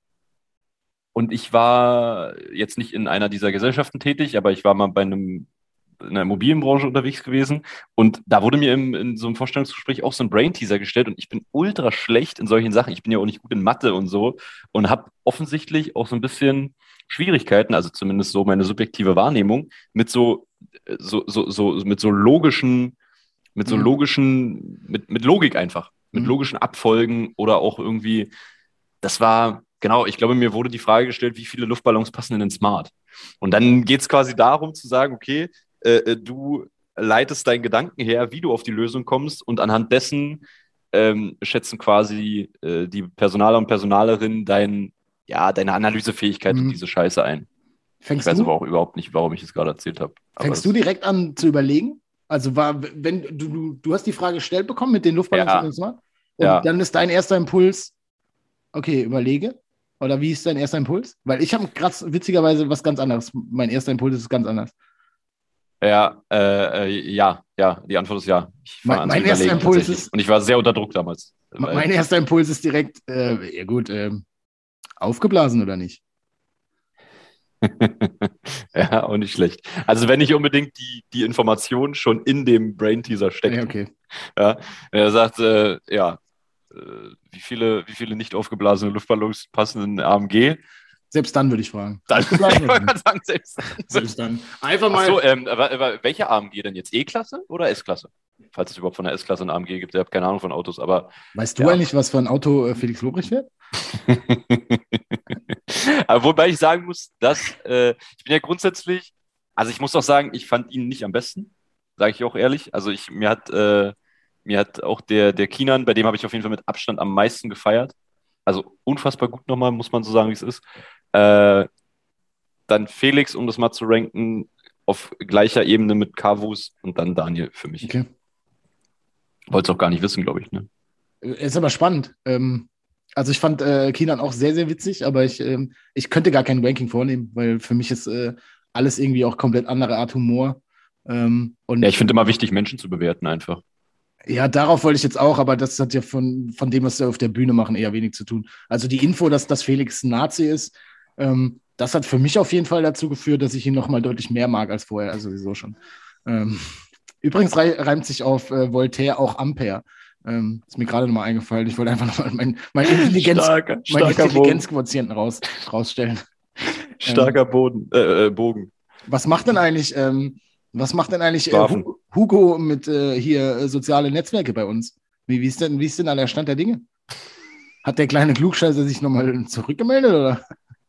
S3: Und ich war jetzt nicht in einer dieser Gesellschaften tätig, aber ich war mal bei einem, in der Immobilienbranche unterwegs gewesen. Und da wurde mir im, in so einem Vorstellungsgespräch auch so ein Brain-Teaser gestellt. Und ich bin ultra schlecht in solchen Sachen. Ich bin ja auch nicht gut in Mathe und so. Und habe offensichtlich auch so ein bisschen Schwierigkeiten, also zumindest so meine subjektive Wahrnehmung, mit so, so, so, so, mit so logischen, mit so
S1: Mhm.
S3: logischen, mit, mit Logik einfach. Mit
S1: Mhm.
S3: logischen Abfolgen oder auch irgendwie, das war. Genau, ich glaube, mir wurde die Frage gestellt, wie viele Luftballons passen in den Smart? Und dann geht es quasi darum zu sagen, okay, äh, du leitest deinen Gedanken her, wie du auf die Lösung kommst, und anhand dessen ähm, schätzen quasi äh, die Personaler und Personalerinnen dein, ja, deine Analysefähigkeit
S1: Mhm.
S3: und diese Scheiße ein.
S1: Fängst
S3: Ich weiß
S1: du?
S3: aber auch überhaupt nicht, warum ich es gerade erzählt habe. Aber
S1: Fängst
S3: das-
S1: du direkt an zu überlegen? Also war, wenn du, du, du hast die Frage gestellt bekommen mit den Luftballons
S3: Ja.
S1: und dem Smart, und
S3: Ja.
S1: dann ist dein erster Impuls, okay, überlege. Oder wie ist dein erster Impuls? Weil ich habe gerade witzigerweise was ganz anderes. Mein erster Impuls ist ganz anders.
S3: Ja, äh, äh, ja, ja, die Antwort ist ja. Ich fange
S1: Mein-
S3: an
S1: mein
S3: zu
S1: erster
S3: überlegen
S1: Impuls
S3: tatsächlich.
S1: ist-
S3: Und ich war sehr unter Druck damals.
S1: Me- Mein erster Impuls ist direkt, äh, ja gut, ähm, aufgeblasen oder nicht?
S3: Ja, auch nicht schlecht. Also wenn nicht unbedingt die, die Information schon in dem Brain-Teaser steckt.
S1: Ja, okay.
S3: Ja, wenn er sagt, äh, ja, äh, wie viele, wie viele nicht aufgeblasene Luftballons passen in A M G?
S1: Selbst dann würde ich fragen.
S3: Dann, ich
S1: Aufgeblasen oder
S3: wollte
S1: nicht?
S3: gerade sagen, selbst.
S1: Selbst dann. Einfach mal.
S3: Achso, ähm, aber, aber welche A M G denn jetzt? E-Klasse oder S-Klasse? Falls es überhaupt von der S-Klasse eine A M G gibt. Ich habe keine Ahnung von Autos, aber
S1: Weißt du
S3: ja.
S1: eigentlich, was für ein Auto äh, Felix Lobrecht fährt?
S3: Aber wobei ich sagen muss, dass äh, ich bin ja grundsätzlich, also ich muss auch sagen, ich fand ihn nicht am besten, sage ich auch ehrlich. Also ich mir hat äh, mir hat auch der der Kinan, bei dem habe ich auf jeden Fall mit Abstand am meisten gefeiert. Also unfassbar gut nochmal, muss man so sagen, wie es ist. Äh, dann Felix, um das mal zu ranken, auf gleicher Ebene mit Kavus, und dann Daniel für mich.
S1: Okay.
S3: Wollte es auch gar nicht wissen, glaube ich. Ne?
S1: Äh, Ist aber spannend. Ähm, also ich fand äh, Kinan auch sehr, sehr witzig, aber ich, ähm, ich könnte gar kein Ranking vornehmen, weil für mich ist äh, alles irgendwie auch komplett andere Art Humor. Ähm, und
S3: Ja, ich finde immer wichtig, Menschen zu bewerten einfach.
S1: Ja, darauf wollte ich jetzt auch, aber das hat ja von, von dem, was wir auf der Bühne machen, eher wenig zu tun. Also die Info, dass, dass Felix ein Nazi ist, ähm, das hat für mich auf jeden Fall dazu geführt, dass ich ihn noch mal deutlich mehr mag als vorher, also sowieso schon. Ähm, übrigens rei- reimt sich auf äh, Voltaire auch Ampere. Ähm, ist mir gerade noch mal eingefallen. Ich wollte einfach noch mal mein, mein, Intelligenz,
S3: Starker,
S1: mein
S3: starker
S1: Intelligenzquotienten raus, rausstellen.
S3: Starker Boden, äh, äh, Bogen.
S1: Was macht denn eigentlich, ähm, was macht denn eigentlich äh,
S3: Waffen.
S1: Hu- Hugo mit äh, hier äh, soziale Netzwerke bei uns? Wie, wie ist denn, wie ist denn da der Stand der Dinge? Hat der kleine Klugscheißer sich nochmal zurückgemeldet, oder?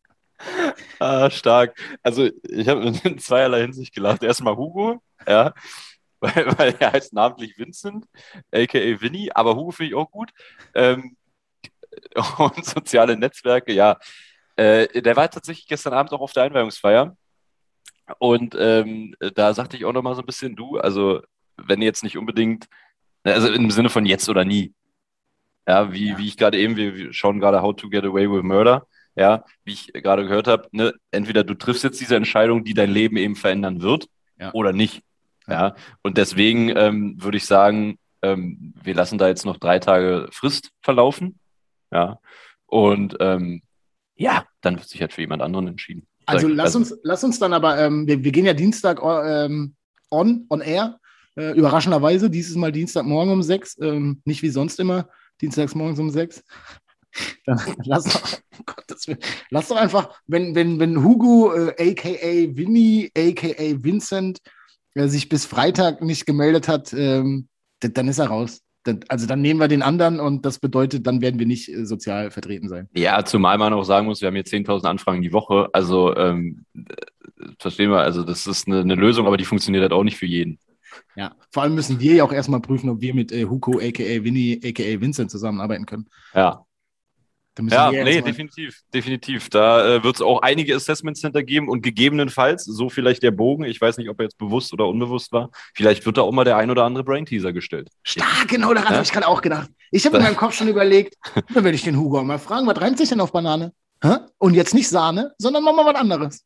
S3: Ah, stark. Also ich habe in zweierlei Hinsicht gelacht. Erstmal Hugo, ja, weil, weil er heißt namentlich Vincent, aka Vinny, aber Hugo finde ich auch gut. Ähm, und soziale Netzwerke, ja. Äh, der war tatsächlich gestern Abend auch auf der Einweihungsfeier. Und ähm, da sagte ich auch nochmal so ein bisschen, du, also wenn jetzt nicht unbedingt, also im Sinne von jetzt oder nie. Ja, wie,
S1: Ja.
S3: wie ich gerade eben, wir wir schauen gerade How to Get Away with Murder. Ja, wie ich gerade gehört habe, ne, entweder du triffst jetzt diese Entscheidung, die dein Leben eben verändern wird,
S1: Ja.
S3: oder nicht.
S1: Ja.
S3: Ja, und deswegen ähm, würde ich sagen, ähm, wir lassen da jetzt noch drei Tage Frist verlaufen. Ja, und ähm, ja, dann wird sich halt für jemand anderen entschieden.
S1: Also
S3: Sag-
S1: lass uns, lass uns dann aber, ähm, wir, wir gehen ja Dienstag ähm, on, on air, äh, überraschenderweise, dieses Mal Dienstagmorgen um sechs, ähm, nicht wie sonst immer, dienstags morgens um sechs. Dann lass doch, um Gottes Willen, lass doch einfach, wenn, wenn, wenn Hugo, äh, aka Vinny, aka Vincent, äh, sich bis Freitag nicht gemeldet hat, ähm, d- dann ist er raus. Dann, also dann nehmen wir den anderen und das bedeutet, dann werden wir nicht äh, sozial vertreten sein.
S3: Ja, zumal man auch sagen muss, wir haben hier zehntausend Anfragen die Woche. Also, ähm, äh, verstehen wir, also das ist eine, eine Lösung, aber die funktioniert halt auch nicht für jeden.
S1: Ja, vor allem müssen wir ja auch erstmal prüfen, ob wir mit äh, Hugo, aka Vinny, aka Vincent zusammenarbeiten können.
S3: Ja.
S1: Da müssen
S3: Ja,
S1: wir
S3: nee,
S1: erstmal-
S3: definitiv, definitiv. Da äh, wird es auch einige Assessment Center geben und gegebenenfalls, so vielleicht der Bogen, ich weiß nicht, ob er jetzt bewusst oder unbewusst war, vielleicht wird da auch mal der ein oder andere Brain-Teaser gestellt.
S1: Stark, genau daran
S3: Ja?
S1: habe ich gerade auch gedacht. Ich habe in meinem Kopf schon überlegt, dann werde ich den Hugo auch mal fragen, was reimt sich denn auf Banane? Hä? Und jetzt nicht Sahne, sondern machen wir was anderes.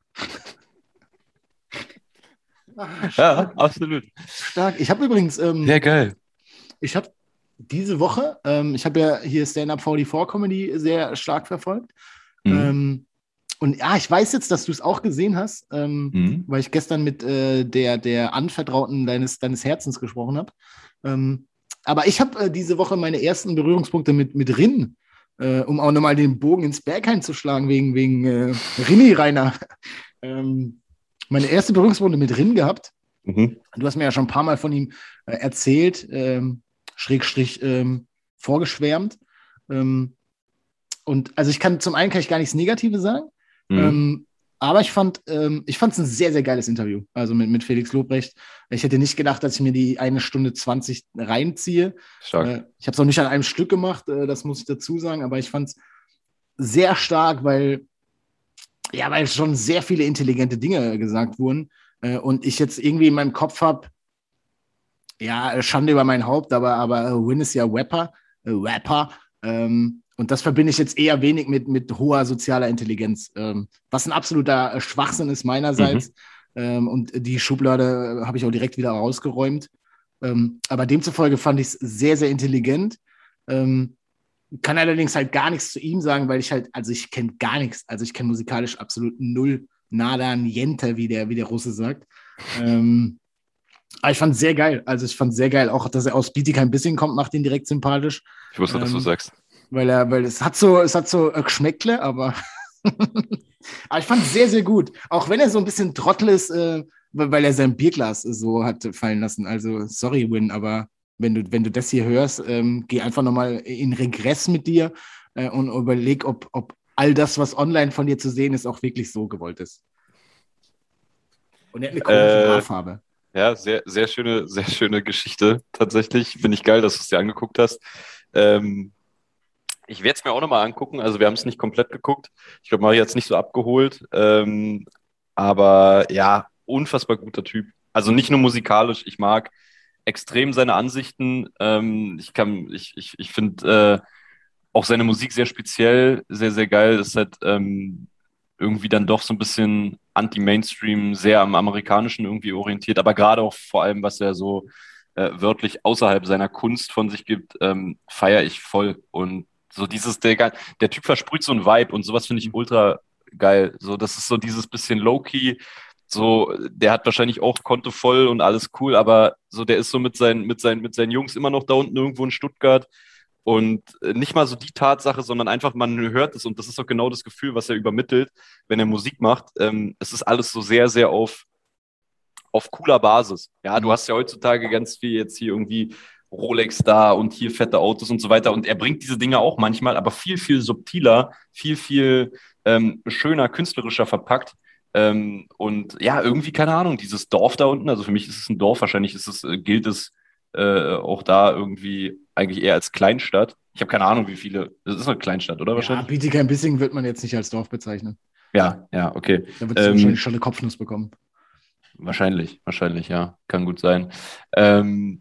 S1: Ah,
S3: Ja,
S1: stark,
S3: absolut.
S1: stark. Ich habe übrigens, ähm,
S3: Sehr geil.
S1: ich habe diese Woche, ähm, ich habe ja hier Stand-Up vierundvierzig Comedy sehr stark verfolgt.
S3: Mhm.
S1: Ähm, und ja, ich weiß jetzt, dass du es auch gesehen hast, ähm,
S3: Mhm.
S1: weil ich gestern mit äh, der, der Anvertrauten deines, deines Herzens gesprochen habe. Ähm, aber ich habe äh, diese Woche meine ersten Berührungspunkte mit, mit Rin, äh, um auch nochmal den Bogen ins Berghain zu schlagen, wegen, wegen äh, Rinni Rainer. ähm, meine erste Berührungspunkte mit Rin gehabt.
S3: Mhm.
S1: Du hast mir ja schon ein paar Mal von ihm äh, erzählt, ähm, Schrägstrich ähm, vorgeschwärmt. Ähm, und also ich kann zum einen kann ich gar nichts Negatives sagen,
S3: Mhm.
S1: ähm, aber ich fand ähm, ich fand es ein sehr, sehr geiles Interview, also mit, mit Felix Lobrecht. Ich hätte nicht gedacht, dass ich mir die eine Stunde zwanzig reinziehe.
S3: Stark.
S1: Äh, ich habe es auch nicht an einem Stück gemacht, äh, das muss ich dazu sagen, aber ich fand es sehr stark, weil ja, weil schon sehr viele intelligente Dinge gesagt wurden äh, und ich jetzt irgendwie in meinem Kopf habe, ja, Schande über mein Haupt, aber, aber äh, Win ist ja Rapper, äh, Rapper. Ähm, und das verbinde ich jetzt eher wenig mit, mit hoher sozialer Intelligenz, ähm, was ein absoluter äh, Schwachsinn ist meinerseits.
S3: Mhm.
S1: Ähm, und die Schublade äh, habe ich auch direkt wieder rausgeräumt. Ähm, aber demzufolge fand ich es sehr, sehr intelligent. Ähm, kann allerdings halt gar nichts zu ihm sagen, weil ich halt, also ich kenne gar nichts. Also ich kenne musikalisch absolut null, nada, niente, wie der, wie der Russe sagt. Ähm, aber ich fand es sehr geil. Also ich fand es sehr geil. Auch, dass er aus Bietigheim bisschen kommt, macht ihn direkt sympathisch.
S3: Ich wusste, dass du
S1: Ähm,
S3: sagst.
S1: Weil er, weil es hat so, es hat so äh, Geschmäckle, aber, aber ich fand es sehr, sehr gut. Auch wenn er so ein bisschen Trottel ist, äh, weil weil er sein Bierglas so hat fallen lassen. Also sorry, Win, aber wenn du, wenn du das hier hörst, ähm, geh einfach nochmal in Regress mit dir äh, und überleg, ob, ob all das, was online von dir zu sehen ist, auch wirklich so gewollt ist. Und er hat eine komische
S3: Äh,
S1: Haarfarbe.
S3: Ja, sehr, sehr schöne, sehr schöne Geschichte. Tatsächlich finde ich geil, dass du es dir angeguckt hast. Ähm, ich werde es mir auch nochmal angucken. Also wir haben es nicht komplett geguckt. Ich glaube, Maria hat es nicht so abgeholt. Ähm, aber ja, unfassbar guter Typ. Also nicht nur musikalisch. Ich mag extrem seine Ansichten. Ähm, ich kann, ich, ich, ich finde äh, auch seine Musik sehr speziell, sehr, sehr geil. Das ist halt ähm, irgendwie dann doch so ein bisschen anti-Mainstream, sehr am Amerikanischen irgendwie orientiert, aber gerade auch vor allem, was er so äh, wörtlich außerhalb seiner Kunst von sich gibt, ähm, feiere ich voll. Und so dieses, der, der Typ versprüht so ein Vibe und sowas finde ich ultra geil. So, das ist so dieses bisschen low-key. So, der hat wahrscheinlich auch Konto voll und alles cool, aber so, der ist so mit seinen, mit seinen, mit seinen Jungs immer noch da unten irgendwo in Stuttgart. Und äh, nicht mal so die Tatsache, sondern einfach, man hört es und das ist auch genau das Gefühl, was er übermittelt, wenn er Musik macht. Ähm, es ist alles so sehr, sehr auf, auf cooler Basis. Ja, du hast ja heutzutage ganz viel jetzt hier irgendwie Rolex da und hier fette Autos und so weiter. Und er bringt diese Dinge auch manchmal, aber viel, viel subtiler, viel, viel ähm, schöner, künstlerischer verpackt. Ähm, und ja, irgendwie, keine Ahnung, dieses Dorf da unten, also für mich ist es ein Dorf, wahrscheinlich ist es, äh, gilt es äh, auch da irgendwie eigentlich eher als Kleinstadt. Ich habe keine Ahnung, wie viele. Das ist eine Kleinstadt, oder
S1: Ja,
S3: wahrscheinlich?
S1: Bietigheim-Bissingen wird man jetzt nicht als Dorf bezeichnen.
S3: Ja, ja, okay.
S1: Da wird es
S3: Ähm,
S1: wahrscheinlich schon eine Kopfnuss bekommen.
S3: Wahrscheinlich, wahrscheinlich, ja. Kann gut sein. Ähm,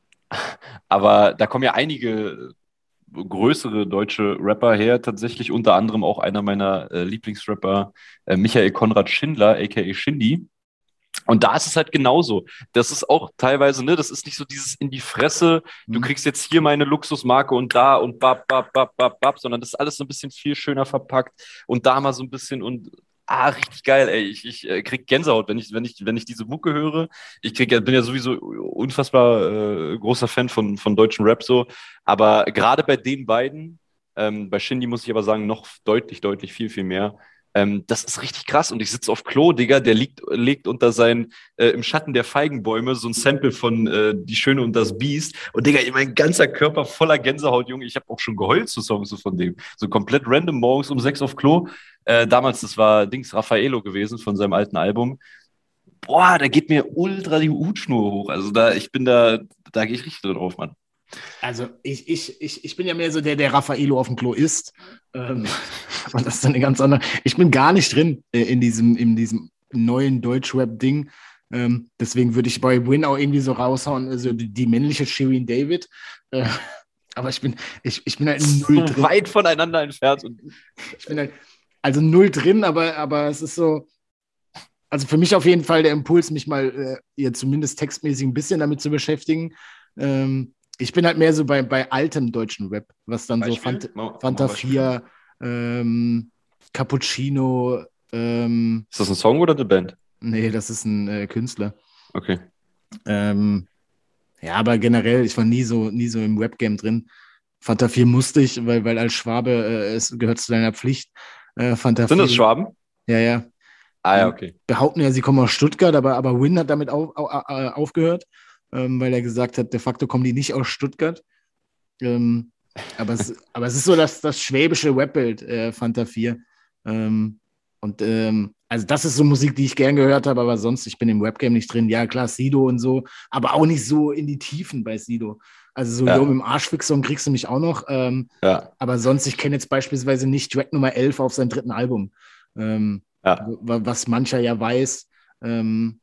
S3: aber da kommen ja einige größere deutsche Rapper her, tatsächlich unter anderem auch einer meiner äh, Lieblingsrapper, äh, Michael Konrad Schindler, aka Shindy. Und da ist es halt genauso. Das ist auch teilweise, ne, das ist nicht so dieses in die Fresse, du
S1: Mhm.
S3: kriegst jetzt hier meine Luxusmarke und da und bap, bap, bap, bap, bap, sondern das ist alles so ein bisschen viel schöner verpackt und da mal so ein bisschen und ah, richtig geil, ey. Ich, ich äh, krieg Gänsehaut, wenn ich, wenn ich, wenn ich diese Mucke höre. Ich krieg, ja- bin ja sowieso unfassbar äh, großer Fan von, von deutschen Rap so. Aber gerade bei den beiden, ähm, bei Shindy muss ich aber sagen, noch deutlich, deutlich viel, viel mehr. Ähm, das ist richtig krass und ich sitze auf Klo, Digga, der liegt, legt unter seinen, äh, im Schatten der Feigenbäume so ein Sample von äh, Die Schöne und das Biest und Digga, mein ganzer Körper voller Gänsehaut, Junge, ich habe auch schon geheult zu Songs so von dem, so komplett random morgens um sechs auf Klo, äh, damals, das war Dings, Raffaello gewesen von seinem alten Album, boah, da geht mir ultra die Hutschnur hoch, also da, ich bin da, da gehe ich richtig drauf, Mann.
S1: Also ich, ich, ich, ich bin ja mehr so der, der Raffaello auf dem Klo isst. Ähm, aber das ist dann eine ganz andere. Ich bin gar nicht drin äh, in diesem, in diesem neuen Deutschrap-Ding. Ähm, deswegen würde ich bei Win auch irgendwie so raushauen, also die, die männliche Shirin David. Äh, aber ich bin, ich, ich bin halt null
S3: So
S1: drin.
S3: weit voneinander entfernt und
S1: Ich bin halt also null drin, aber, aber es ist so, also für mich auf jeden Fall der Impuls, mich mal äh, ja, zumindest textmäßig ein bisschen damit zu beschäftigen. Ähm, ich bin halt mehr so bei, bei altem deutschen Rap, was dann so
S3: Beispiel?
S1: Fant
S3: Mal-
S1: Fanta
S3: mal Beispiel.
S1: vier, ähm, Cappuccino, ähm,
S3: Ist das ein Song oder eine Band?
S1: nee, das ist ein äh, Künstler.
S3: Okay.
S1: Ähm, ja, aber generell, ich war nie so, nie so im Rap-Game drin. Fanta vier musste ich, weil, weil als Schwabe äh, es gehört zu deiner Pflicht. Äh, Fanta
S3: Sind das
S1: vier,
S3: Schwaben?
S1: ja, ja.
S3: Ah ja,
S1: Die
S3: okay.
S1: behaupten ja, sie kommen aus Stuttgart, aber, aber Win hat damit auf, au, au, aufgehört, ähm, weil er gesagt hat, de facto kommen die nicht aus Stuttgart. Ähm, aber, es, aber es ist so das, das schwäbische Rapbild, äh, Fanta vier. Ähm, und ähm, also das ist so Musik, die ich gern gehört habe, aber sonst, ich bin im Rap-Game nicht drin. Ja, klar, Sido und so, aber auch nicht so in die Tiefen bei Sido. Also so, yo,
S3: Ja,
S1: mit dem Arschfix-Song kriegst du mich auch noch. Ähm,
S3: ja,
S1: aber sonst, ich kenne jetzt beispielsweise nicht Track Nummer elf auf seinem dritten Album. Ähm,
S3: ja.
S1: was mancher ja weiß. Ähm,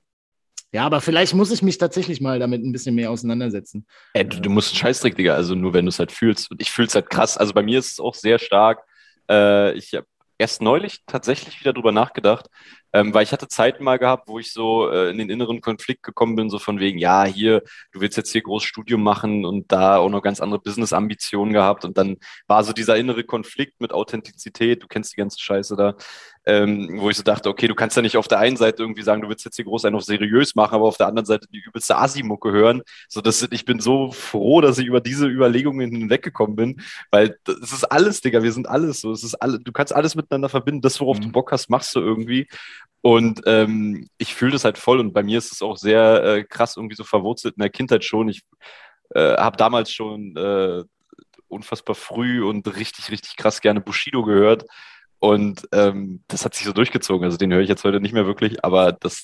S1: ja, aber vielleicht muss ich mich tatsächlich mal damit ein bisschen mehr auseinandersetzen.
S3: Ey, du, du musst einen Scheißdreck, Digga, also nur wenn du es halt fühlst. Und ich fühle es halt krass. Also bei mir ist es auch sehr stark. Äh, ich habe erst neulich tatsächlich wieder drüber nachgedacht, ähm, weil ich hatte Zeiten mal gehabt, wo ich so äh, in den inneren Konflikt gekommen bin, so von wegen, ja, hier, du willst jetzt hier groß Studium machen und da auch noch ganz andere Business-Ambitionen gehabt. Und dann war so dieser innere Konflikt mit Authentizität, du kennst die ganze Scheiße da, ähm, wo ich so dachte, okay, du kannst ja nicht auf der einen Seite irgendwie sagen, du willst jetzt hier groß einen auf seriös machen, aber auf der anderen Seite die übelste Asi-Mucke hören. So, dass ich bin so froh, dass ich über diese Überlegungen hinweggekommen bin, weil es ist alles, Digga, wir sind alles so. Es ist alle, du kannst alles miteinander verbinden. Das, worauf
S1: Mhm.
S3: du Bock hast, machst du irgendwie. Und ähm, ich fühle das halt voll und bei mir ist es auch sehr äh, krass irgendwie so verwurzelt in der Kindheit schon. Ich äh, habe damals schon äh, unfassbar früh und richtig, richtig krass gerne Bushido gehört. Und ähm, das hat sich so durchgezogen. Also den höre ich jetzt heute nicht mehr wirklich, aber das,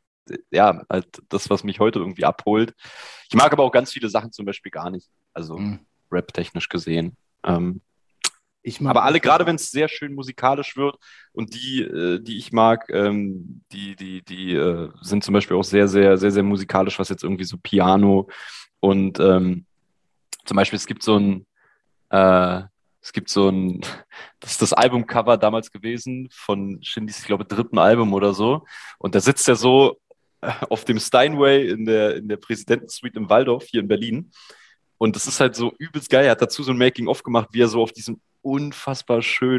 S3: ja, halt das, was mich heute irgendwie abholt. Ich mag aber auch ganz viele Sachen zum Beispiel gar nicht. Also
S1: Mhm.
S3: rap-technisch gesehen. Ähm,
S1: Ich mag
S3: aber alle,
S1: auch-
S3: gerade wenn es sehr schön musikalisch wird und die, äh, die ich mag, ähm, die, die, die äh, sind zum Beispiel auch sehr, sehr, sehr, sehr musikalisch, was jetzt irgendwie so Piano und ähm, zum Beispiel, es gibt so ein, äh, es gibt so ein, das ist das Albumcover damals gewesen von Shindys, ich glaube, dritten Album oder so. Und da sitzt er so äh, auf dem Steinway in der, in der Präsidentensuite im Waldorf hier in Berlin. Und das ist halt so übelst geil. Er hat dazu so ein Making-of gemacht, wie er so auf diesem unfassbar schönen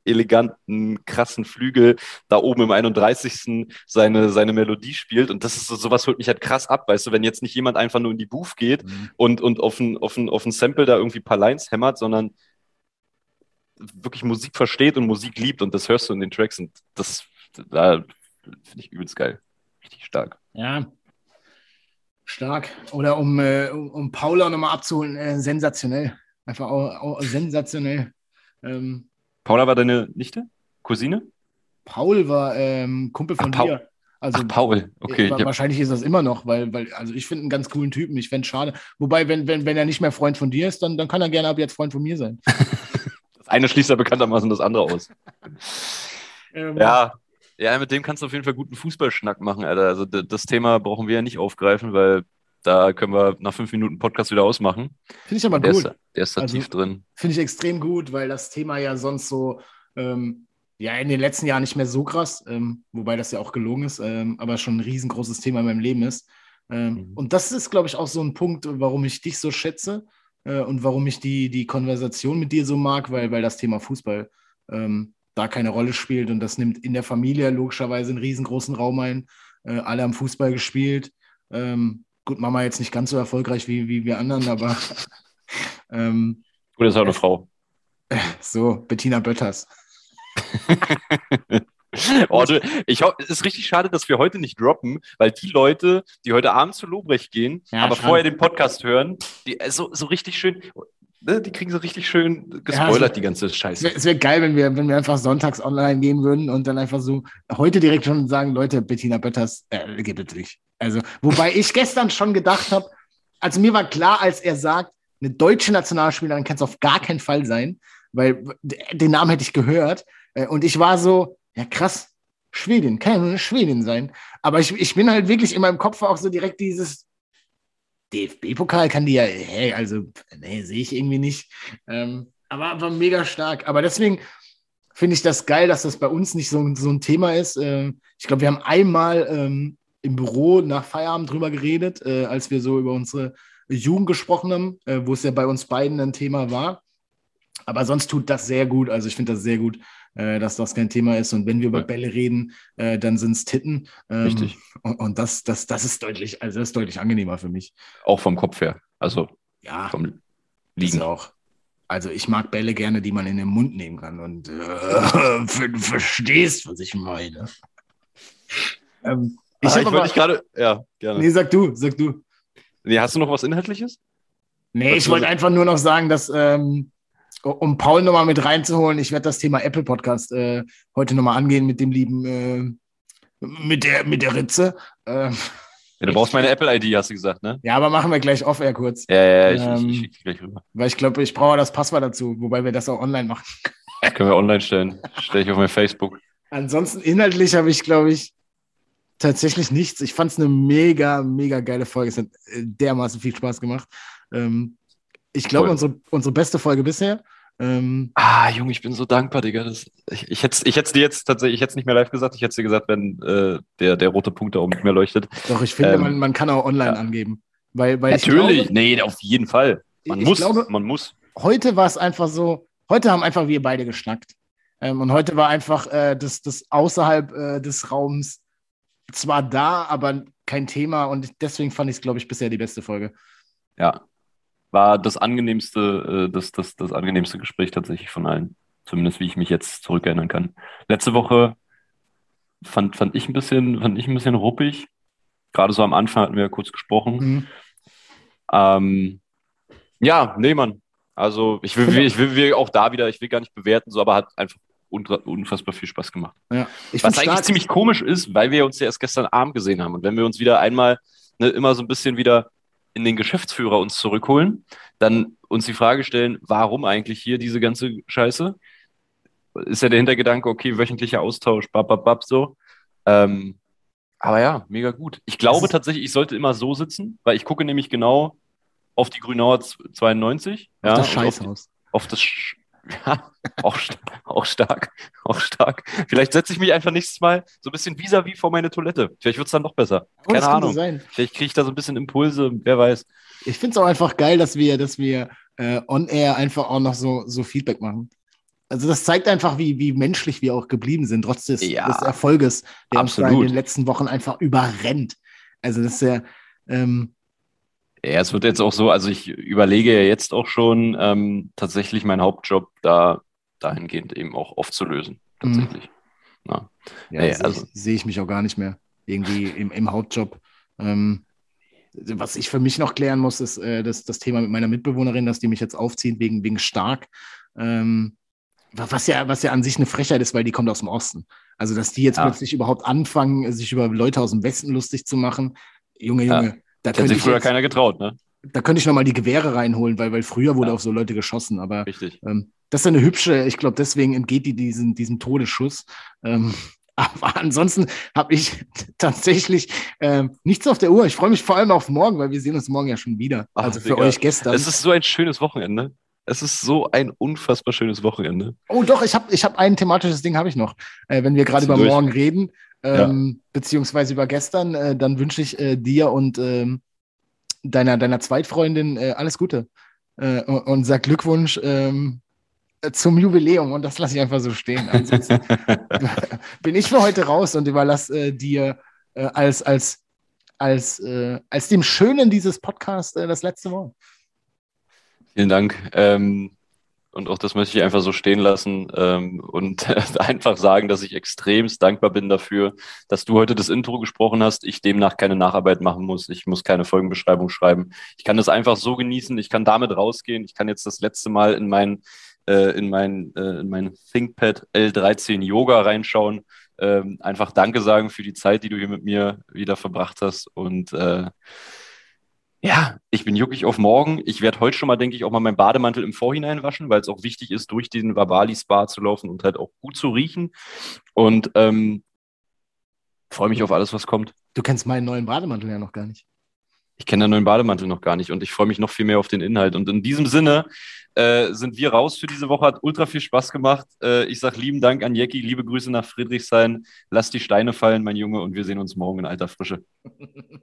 S3: eleganten, krassen Flügel da oben im einunddreißigsten seine, seine Melodie spielt. Und das ist so, sowas holt mich halt krass ab, weißt du, wenn jetzt nicht jemand einfach nur in die Booth geht mhm. und, und auf ein, auf ein, auf ein Sample da irgendwie ein paar Lines hämmert, sondern wirklich Musik versteht und Musik liebt und das hörst du in den Tracks und das da finde ich übelst geil. Richtig stark.
S1: Ja, stark. Oder um, äh, um Paula nochmal abzuholen, äh, sensationell. Einfach auch, auch sensationell. Ähm,
S3: Paula war deine Nichte? Cousine?
S1: Paul war ähm, Kumpel von
S3: Ach, Paul.
S1: dir. Also,
S3: Ach, Paul, okay.
S1: Äh, wahrscheinlich ist das immer noch, weil, weil also ich finde einen ganz coolen Typen. Ich fände es schade. Wobei, wenn, wenn, wenn er nicht mehr Freund von dir ist, dann, dann kann er gerne ab jetzt Freund von mir sein.
S3: Das eine schließt ja bekanntermaßen das andere aus. ähm, ja. Ja, mit dem kannst du auf jeden Fall guten Fußballschnack machen, Alter. Also das Thema brauchen wir ja nicht aufgreifen, weil da können wir nach fünf Minuten Podcast wieder ausmachen.
S1: Finde ich aber
S3: der
S1: gut.
S3: Ist, der ist da also, tief drin.
S1: Finde ich extrem gut, weil das Thema ja sonst so, ähm, ja, in den letzten Jahren nicht mehr so krass, ähm, wobei das ja auch gelogen ist, ähm, aber schon ein riesengroßes Thema in meinem Leben ist. Ähm, mhm. Und das ist, glaube ich, auch so ein Punkt, warum ich dich so schätze äh, und warum ich die, die Konversation mit dir so mag, weil, weil das Thema Fußball ähm, da keine Rolle spielt und das nimmt in der Familie logischerweise einen riesengroßen Raum ein. Äh, alle haben Fußball gespielt. Ähm, gut, Mama jetzt nicht ganz so erfolgreich wie, wie wir anderen, aber ähm,
S3: gut, das ist auch eine Frau.
S1: So, Bettina Bötters.
S3: Oh, du, ich hoffe, es ist richtig schade, dass wir heute nicht droppen, weil die Leute, die heute Abend zu Lobrecht gehen, ja, aber schade. Vorher den Podcast hören, die so, so richtig schön, ne, die kriegen so richtig schön gespoilert, ja, also, die ganze Scheiße.
S1: Es wäre wär geil, wenn wir, wenn wir einfach sonntags online gehen würden und dann einfach so heute direkt schon sagen, Leute, Bettina Bötters, äh, geht bitte nicht. Also, wobei ich gestern schon gedacht habe, also mir war klar, als er sagt, eine deutsche Nationalspielerin kann es auf gar keinen Fall sein, weil den Namen hätte ich gehört. Und ich war so, ja krass, Schwedin, kann ja nur eine Schwedin sein. Aber ich, ich bin halt wirklich in meinem Kopf auch so direkt dieses D F B-Pokal kann die ja, hey, also, nee, sehe ich irgendwie nicht. Ähm, aber, aber mega stark. Aber deswegen finde ich das geil, dass das bei uns nicht so, so ein Thema ist. Ähm, ich glaube, wir haben einmal ähm, im Büro nach Feierabend drüber geredet, äh, als wir so über unsere Jugend gesprochen haben, äh, wo es ja bei uns beiden ein Thema war. Aber sonst tut das sehr gut. Also ich finde das sehr gut, äh, dass das kein Thema ist. Und wenn wir über Bälle reden, äh, dann sind es Titten. Ähm,
S3: Richtig.
S1: Und, und das, das, das ist deutlich, also das ist deutlich angenehmer für mich.
S3: Auch vom Kopf her. Also
S1: ja,
S3: vom Liegen.
S1: Auch. Also ich mag Bälle gerne, die man in den Mund nehmen kann. Und äh, du verstehst, was ich meine. ähm, ich
S3: ah, ich wollte dich gerade, ja, gerne.
S1: Nee, sag du, sag du.
S3: Nee, hast du noch was Inhaltliches?
S1: Nee, was ich wollte einfach nur noch sagen, dass ähm, um Paul nochmal mit reinzuholen, ich werde das Thema Apple Podcast äh, heute nochmal angehen mit dem lieben, äh, mit der, mit der Ritze. Äh,
S3: ja, du brauchst meine Apple-I D, hast du gesagt, ne?
S1: Ja, aber machen wir gleich off-air kurz.
S3: Ja, ja, ich,
S1: ähm,
S3: ich, ich schicke gleich rüber.
S1: Weil ich glaube, ich brauche das Passwort dazu, wobei wir das auch online machen.
S3: Das können wir online stellen. Stelle ich auf mein Facebook.
S1: Ansonsten inhaltlich habe ich, glaube ich, tatsächlich nichts. Ich fand es eine mega, mega geile Folge. Es hat dermaßen viel Spaß gemacht. Ähm, ich glaube, unsere, unsere beste Folge bisher. Ähm,
S3: ah, Junge, ich bin so dankbar, Digga. Das, ich ich hätte es dir jetzt tatsächlich, ich hätte es nicht mehr live gesagt, ich hätte es dir gesagt, wenn äh, der, der rote Punkt da oben nicht mehr leuchtet.
S1: Doch, ich finde,
S3: ähm,
S1: man, man kann auch online ja. angeben. Weil, weil
S3: Natürlich,
S1: ich glaube,
S3: nee, auf jeden Fall. Man muss, glaube, man muss.
S1: Heute war es einfach so, heute haben einfach wir beide geschnackt. Ähm, und heute war einfach äh, das, das außerhalb äh, des Raums zwar da, aber kein Thema. Und deswegen fand ich es, glaube ich, bisher die beste Folge.
S3: Ja. War das angenehmste, äh, das, das, das angenehmste Gespräch tatsächlich von allen. Zumindest wie ich mich jetzt zurückerinnern kann. Letzte Woche fand, fand ich ein bisschen, fand ich ein bisschen ruppig. Gerade so am Anfang hatten wir ja kurz gesprochen. Mhm. Ähm, ja, nee, Mann. Also ich will, ich will, will auch da wieder, ich will gar nicht bewerten, so, aber hat einfach unfassbar viel Spaß gemacht.
S1: Ja, ich
S3: Was eigentlich stark. ziemlich komisch ist, weil wir uns ja erst gestern Abend gesehen haben. Und wenn wir uns wieder einmal ne, immer so ein bisschen wieder in den Geschäftsführer uns zurückholen, dann uns die Frage stellen, warum eigentlich hier diese ganze Scheiße? Ist ja der Hintergedanke, okay, wöchentlicher Austausch, bab, bab, bab, so. Ähm, aber ja, mega gut. Ich glaube tatsächlich, ich sollte immer so sitzen, weil ich gucke nämlich genau auf die Grünauer zweiundneunzig.
S1: Auf
S3: ja,
S1: das Scheißhaus.
S3: Auf, auf das Sch- Ja, auch, auch stark, auch stark. Vielleicht setze ich mich einfach nächstes Mal so ein bisschen vis-à-vis vor meine Toilette. Vielleicht wird es dann noch besser.
S1: Oh,
S3: Keine Ahnung.
S1: Sein.
S3: Vielleicht kriege ich da so ein bisschen Impulse, wer weiß.
S1: Ich finde es auch einfach geil, dass wir, dass wir äh, on-air einfach auch noch so, so Feedback machen. Also das zeigt einfach, wie, wie menschlich wir auch geblieben sind, trotz des,
S3: Ja,
S1: des Erfolges, der uns da in
S3: absolut.
S1: den letzten Wochen einfach überrennt. Also das ist ja, ähm,
S3: Ja, es wird jetzt auch so, also ich überlege ja jetzt auch schon, ähm, tatsächlich meinen Hauptjob da dahingehend eben auch aufzulösen.
S1: mh,
S3: Tatsächlich. Ja,
S1: ja,
S3: nee,
S1: sehe ich,
S3: also,
S1: seh ich mich auch gar nicht mehr irgendwie im, im Hauptjob. Ähm, was ich für mich noch klären muss, ist äh, das, das Thema mit meiner Mitbewohnerin, dass die mich jetzt aufzieht wegen, wegen stark. Ähm, was ja, was ja an sich eine Frechheit ist, weil die kommt aus dem Osten. Also, dass die jetzt
S3: ja,
S1: plötzlich überhaupt anfangen, sich über Leute aus dem Westen lustig zu machen. Junge,
S3: ja.
S1: Junge, da
S3: Das hat
S1: könnte
S3: sich
S1: ich
S3: früher
S1: jetzt,
S3: keiner getraut, ne?
S1: da könnte ich nochmal die Gewehre reinholen, weil, weil früher wurde
S3: Ja,
S1: auf so Leute geschossen. Aber
S3: richtig.
S1: ähm, das ist eine hübsche, ich glaube, deswegen entgeht die diesen, diesem Todesschuss. Ähm, aber ansonsten habe ich tatsächlich ähm, nichts auf der Uhr. Ich freue mich vor allem auf morgen, weil wir sehen uns morgen ja schon wieder.
S3: Ach,
S1: Also für
S3: Digga.
S1: euch gestern.
S3: Es ist so ein schönes Wochenende. Es ist so ein unfassbar schönes Wochenende.
S1: Oh, doch, ich habe ich hab ein thematisches Ding habe ich noch. Äh, wenn wir gerade
S3: Zieh
S1: über
S3: durch.
S1: morgen reden,
S3: Ja.
S1: ähm, beziehungsweise über gestern, äh, dann wünsche ich äh, dir und ähm, deiner, deiner Zweitfreundin äh, alles Gute. Äh, und, und sag Glückwunsch ähm, zum Jubiläum. Und das lasse ich einfach so stehen. Ansonsten bin ich für heute raus und überlasse äh, dir äh, als, als, als, äh, als dem Schönen dieses Podcasts äh, das letzte Wort.
S3: Vielen Dank. Ähm, und auch das möchte ich einfach so stehen lassen ähm, und einfach sagen, dass ich extremst dankbar bin dafür, dass du heute das Intro gesprochen hast. Ich demnach keine Nacharbeit machen muss. Ich muss keine Folgenbeschreibung schreiben. Ich kann das einfach so genießen. Ich kann damit rausgehen. Ich kann jetzt das letzte Mal in mein, äh, in mein, äh, in mein ThinkPad L dreizehn Yoga reinschauen. Ähm, einfach Danke sagen für die Zeit, die du hier mit mir wieder verbracht hast. Und äh, ja, ich bin juckig auf morgen. Ich werde heute schon mal, denke ich, auch mal meinen Bademantel im Vorhinein waschen, weil es auch wichtig ist, durch den Vabali-Spa zu laufen und halt auch gut zu riechen. Und ähm, freue mich auf alles, was kommt.
S1: Du kennst meinen neuen Bademantel ja noch gar nicht.
S3: Ich kenne den neuen Bademantel noch gar nicht und ich freue mich noch viel mehr auf den Inhalt. Und in diesem Sinne äh, sind wir raus für diese Woche. Hat ultra viel Spaß gemacht. Äh, ich sage lieben Dank an Jecki, liebe Grüße nach Friedrichshain. Lass die Steine fallen, mein Junge, und wir sehen uns morgen in alter Frische.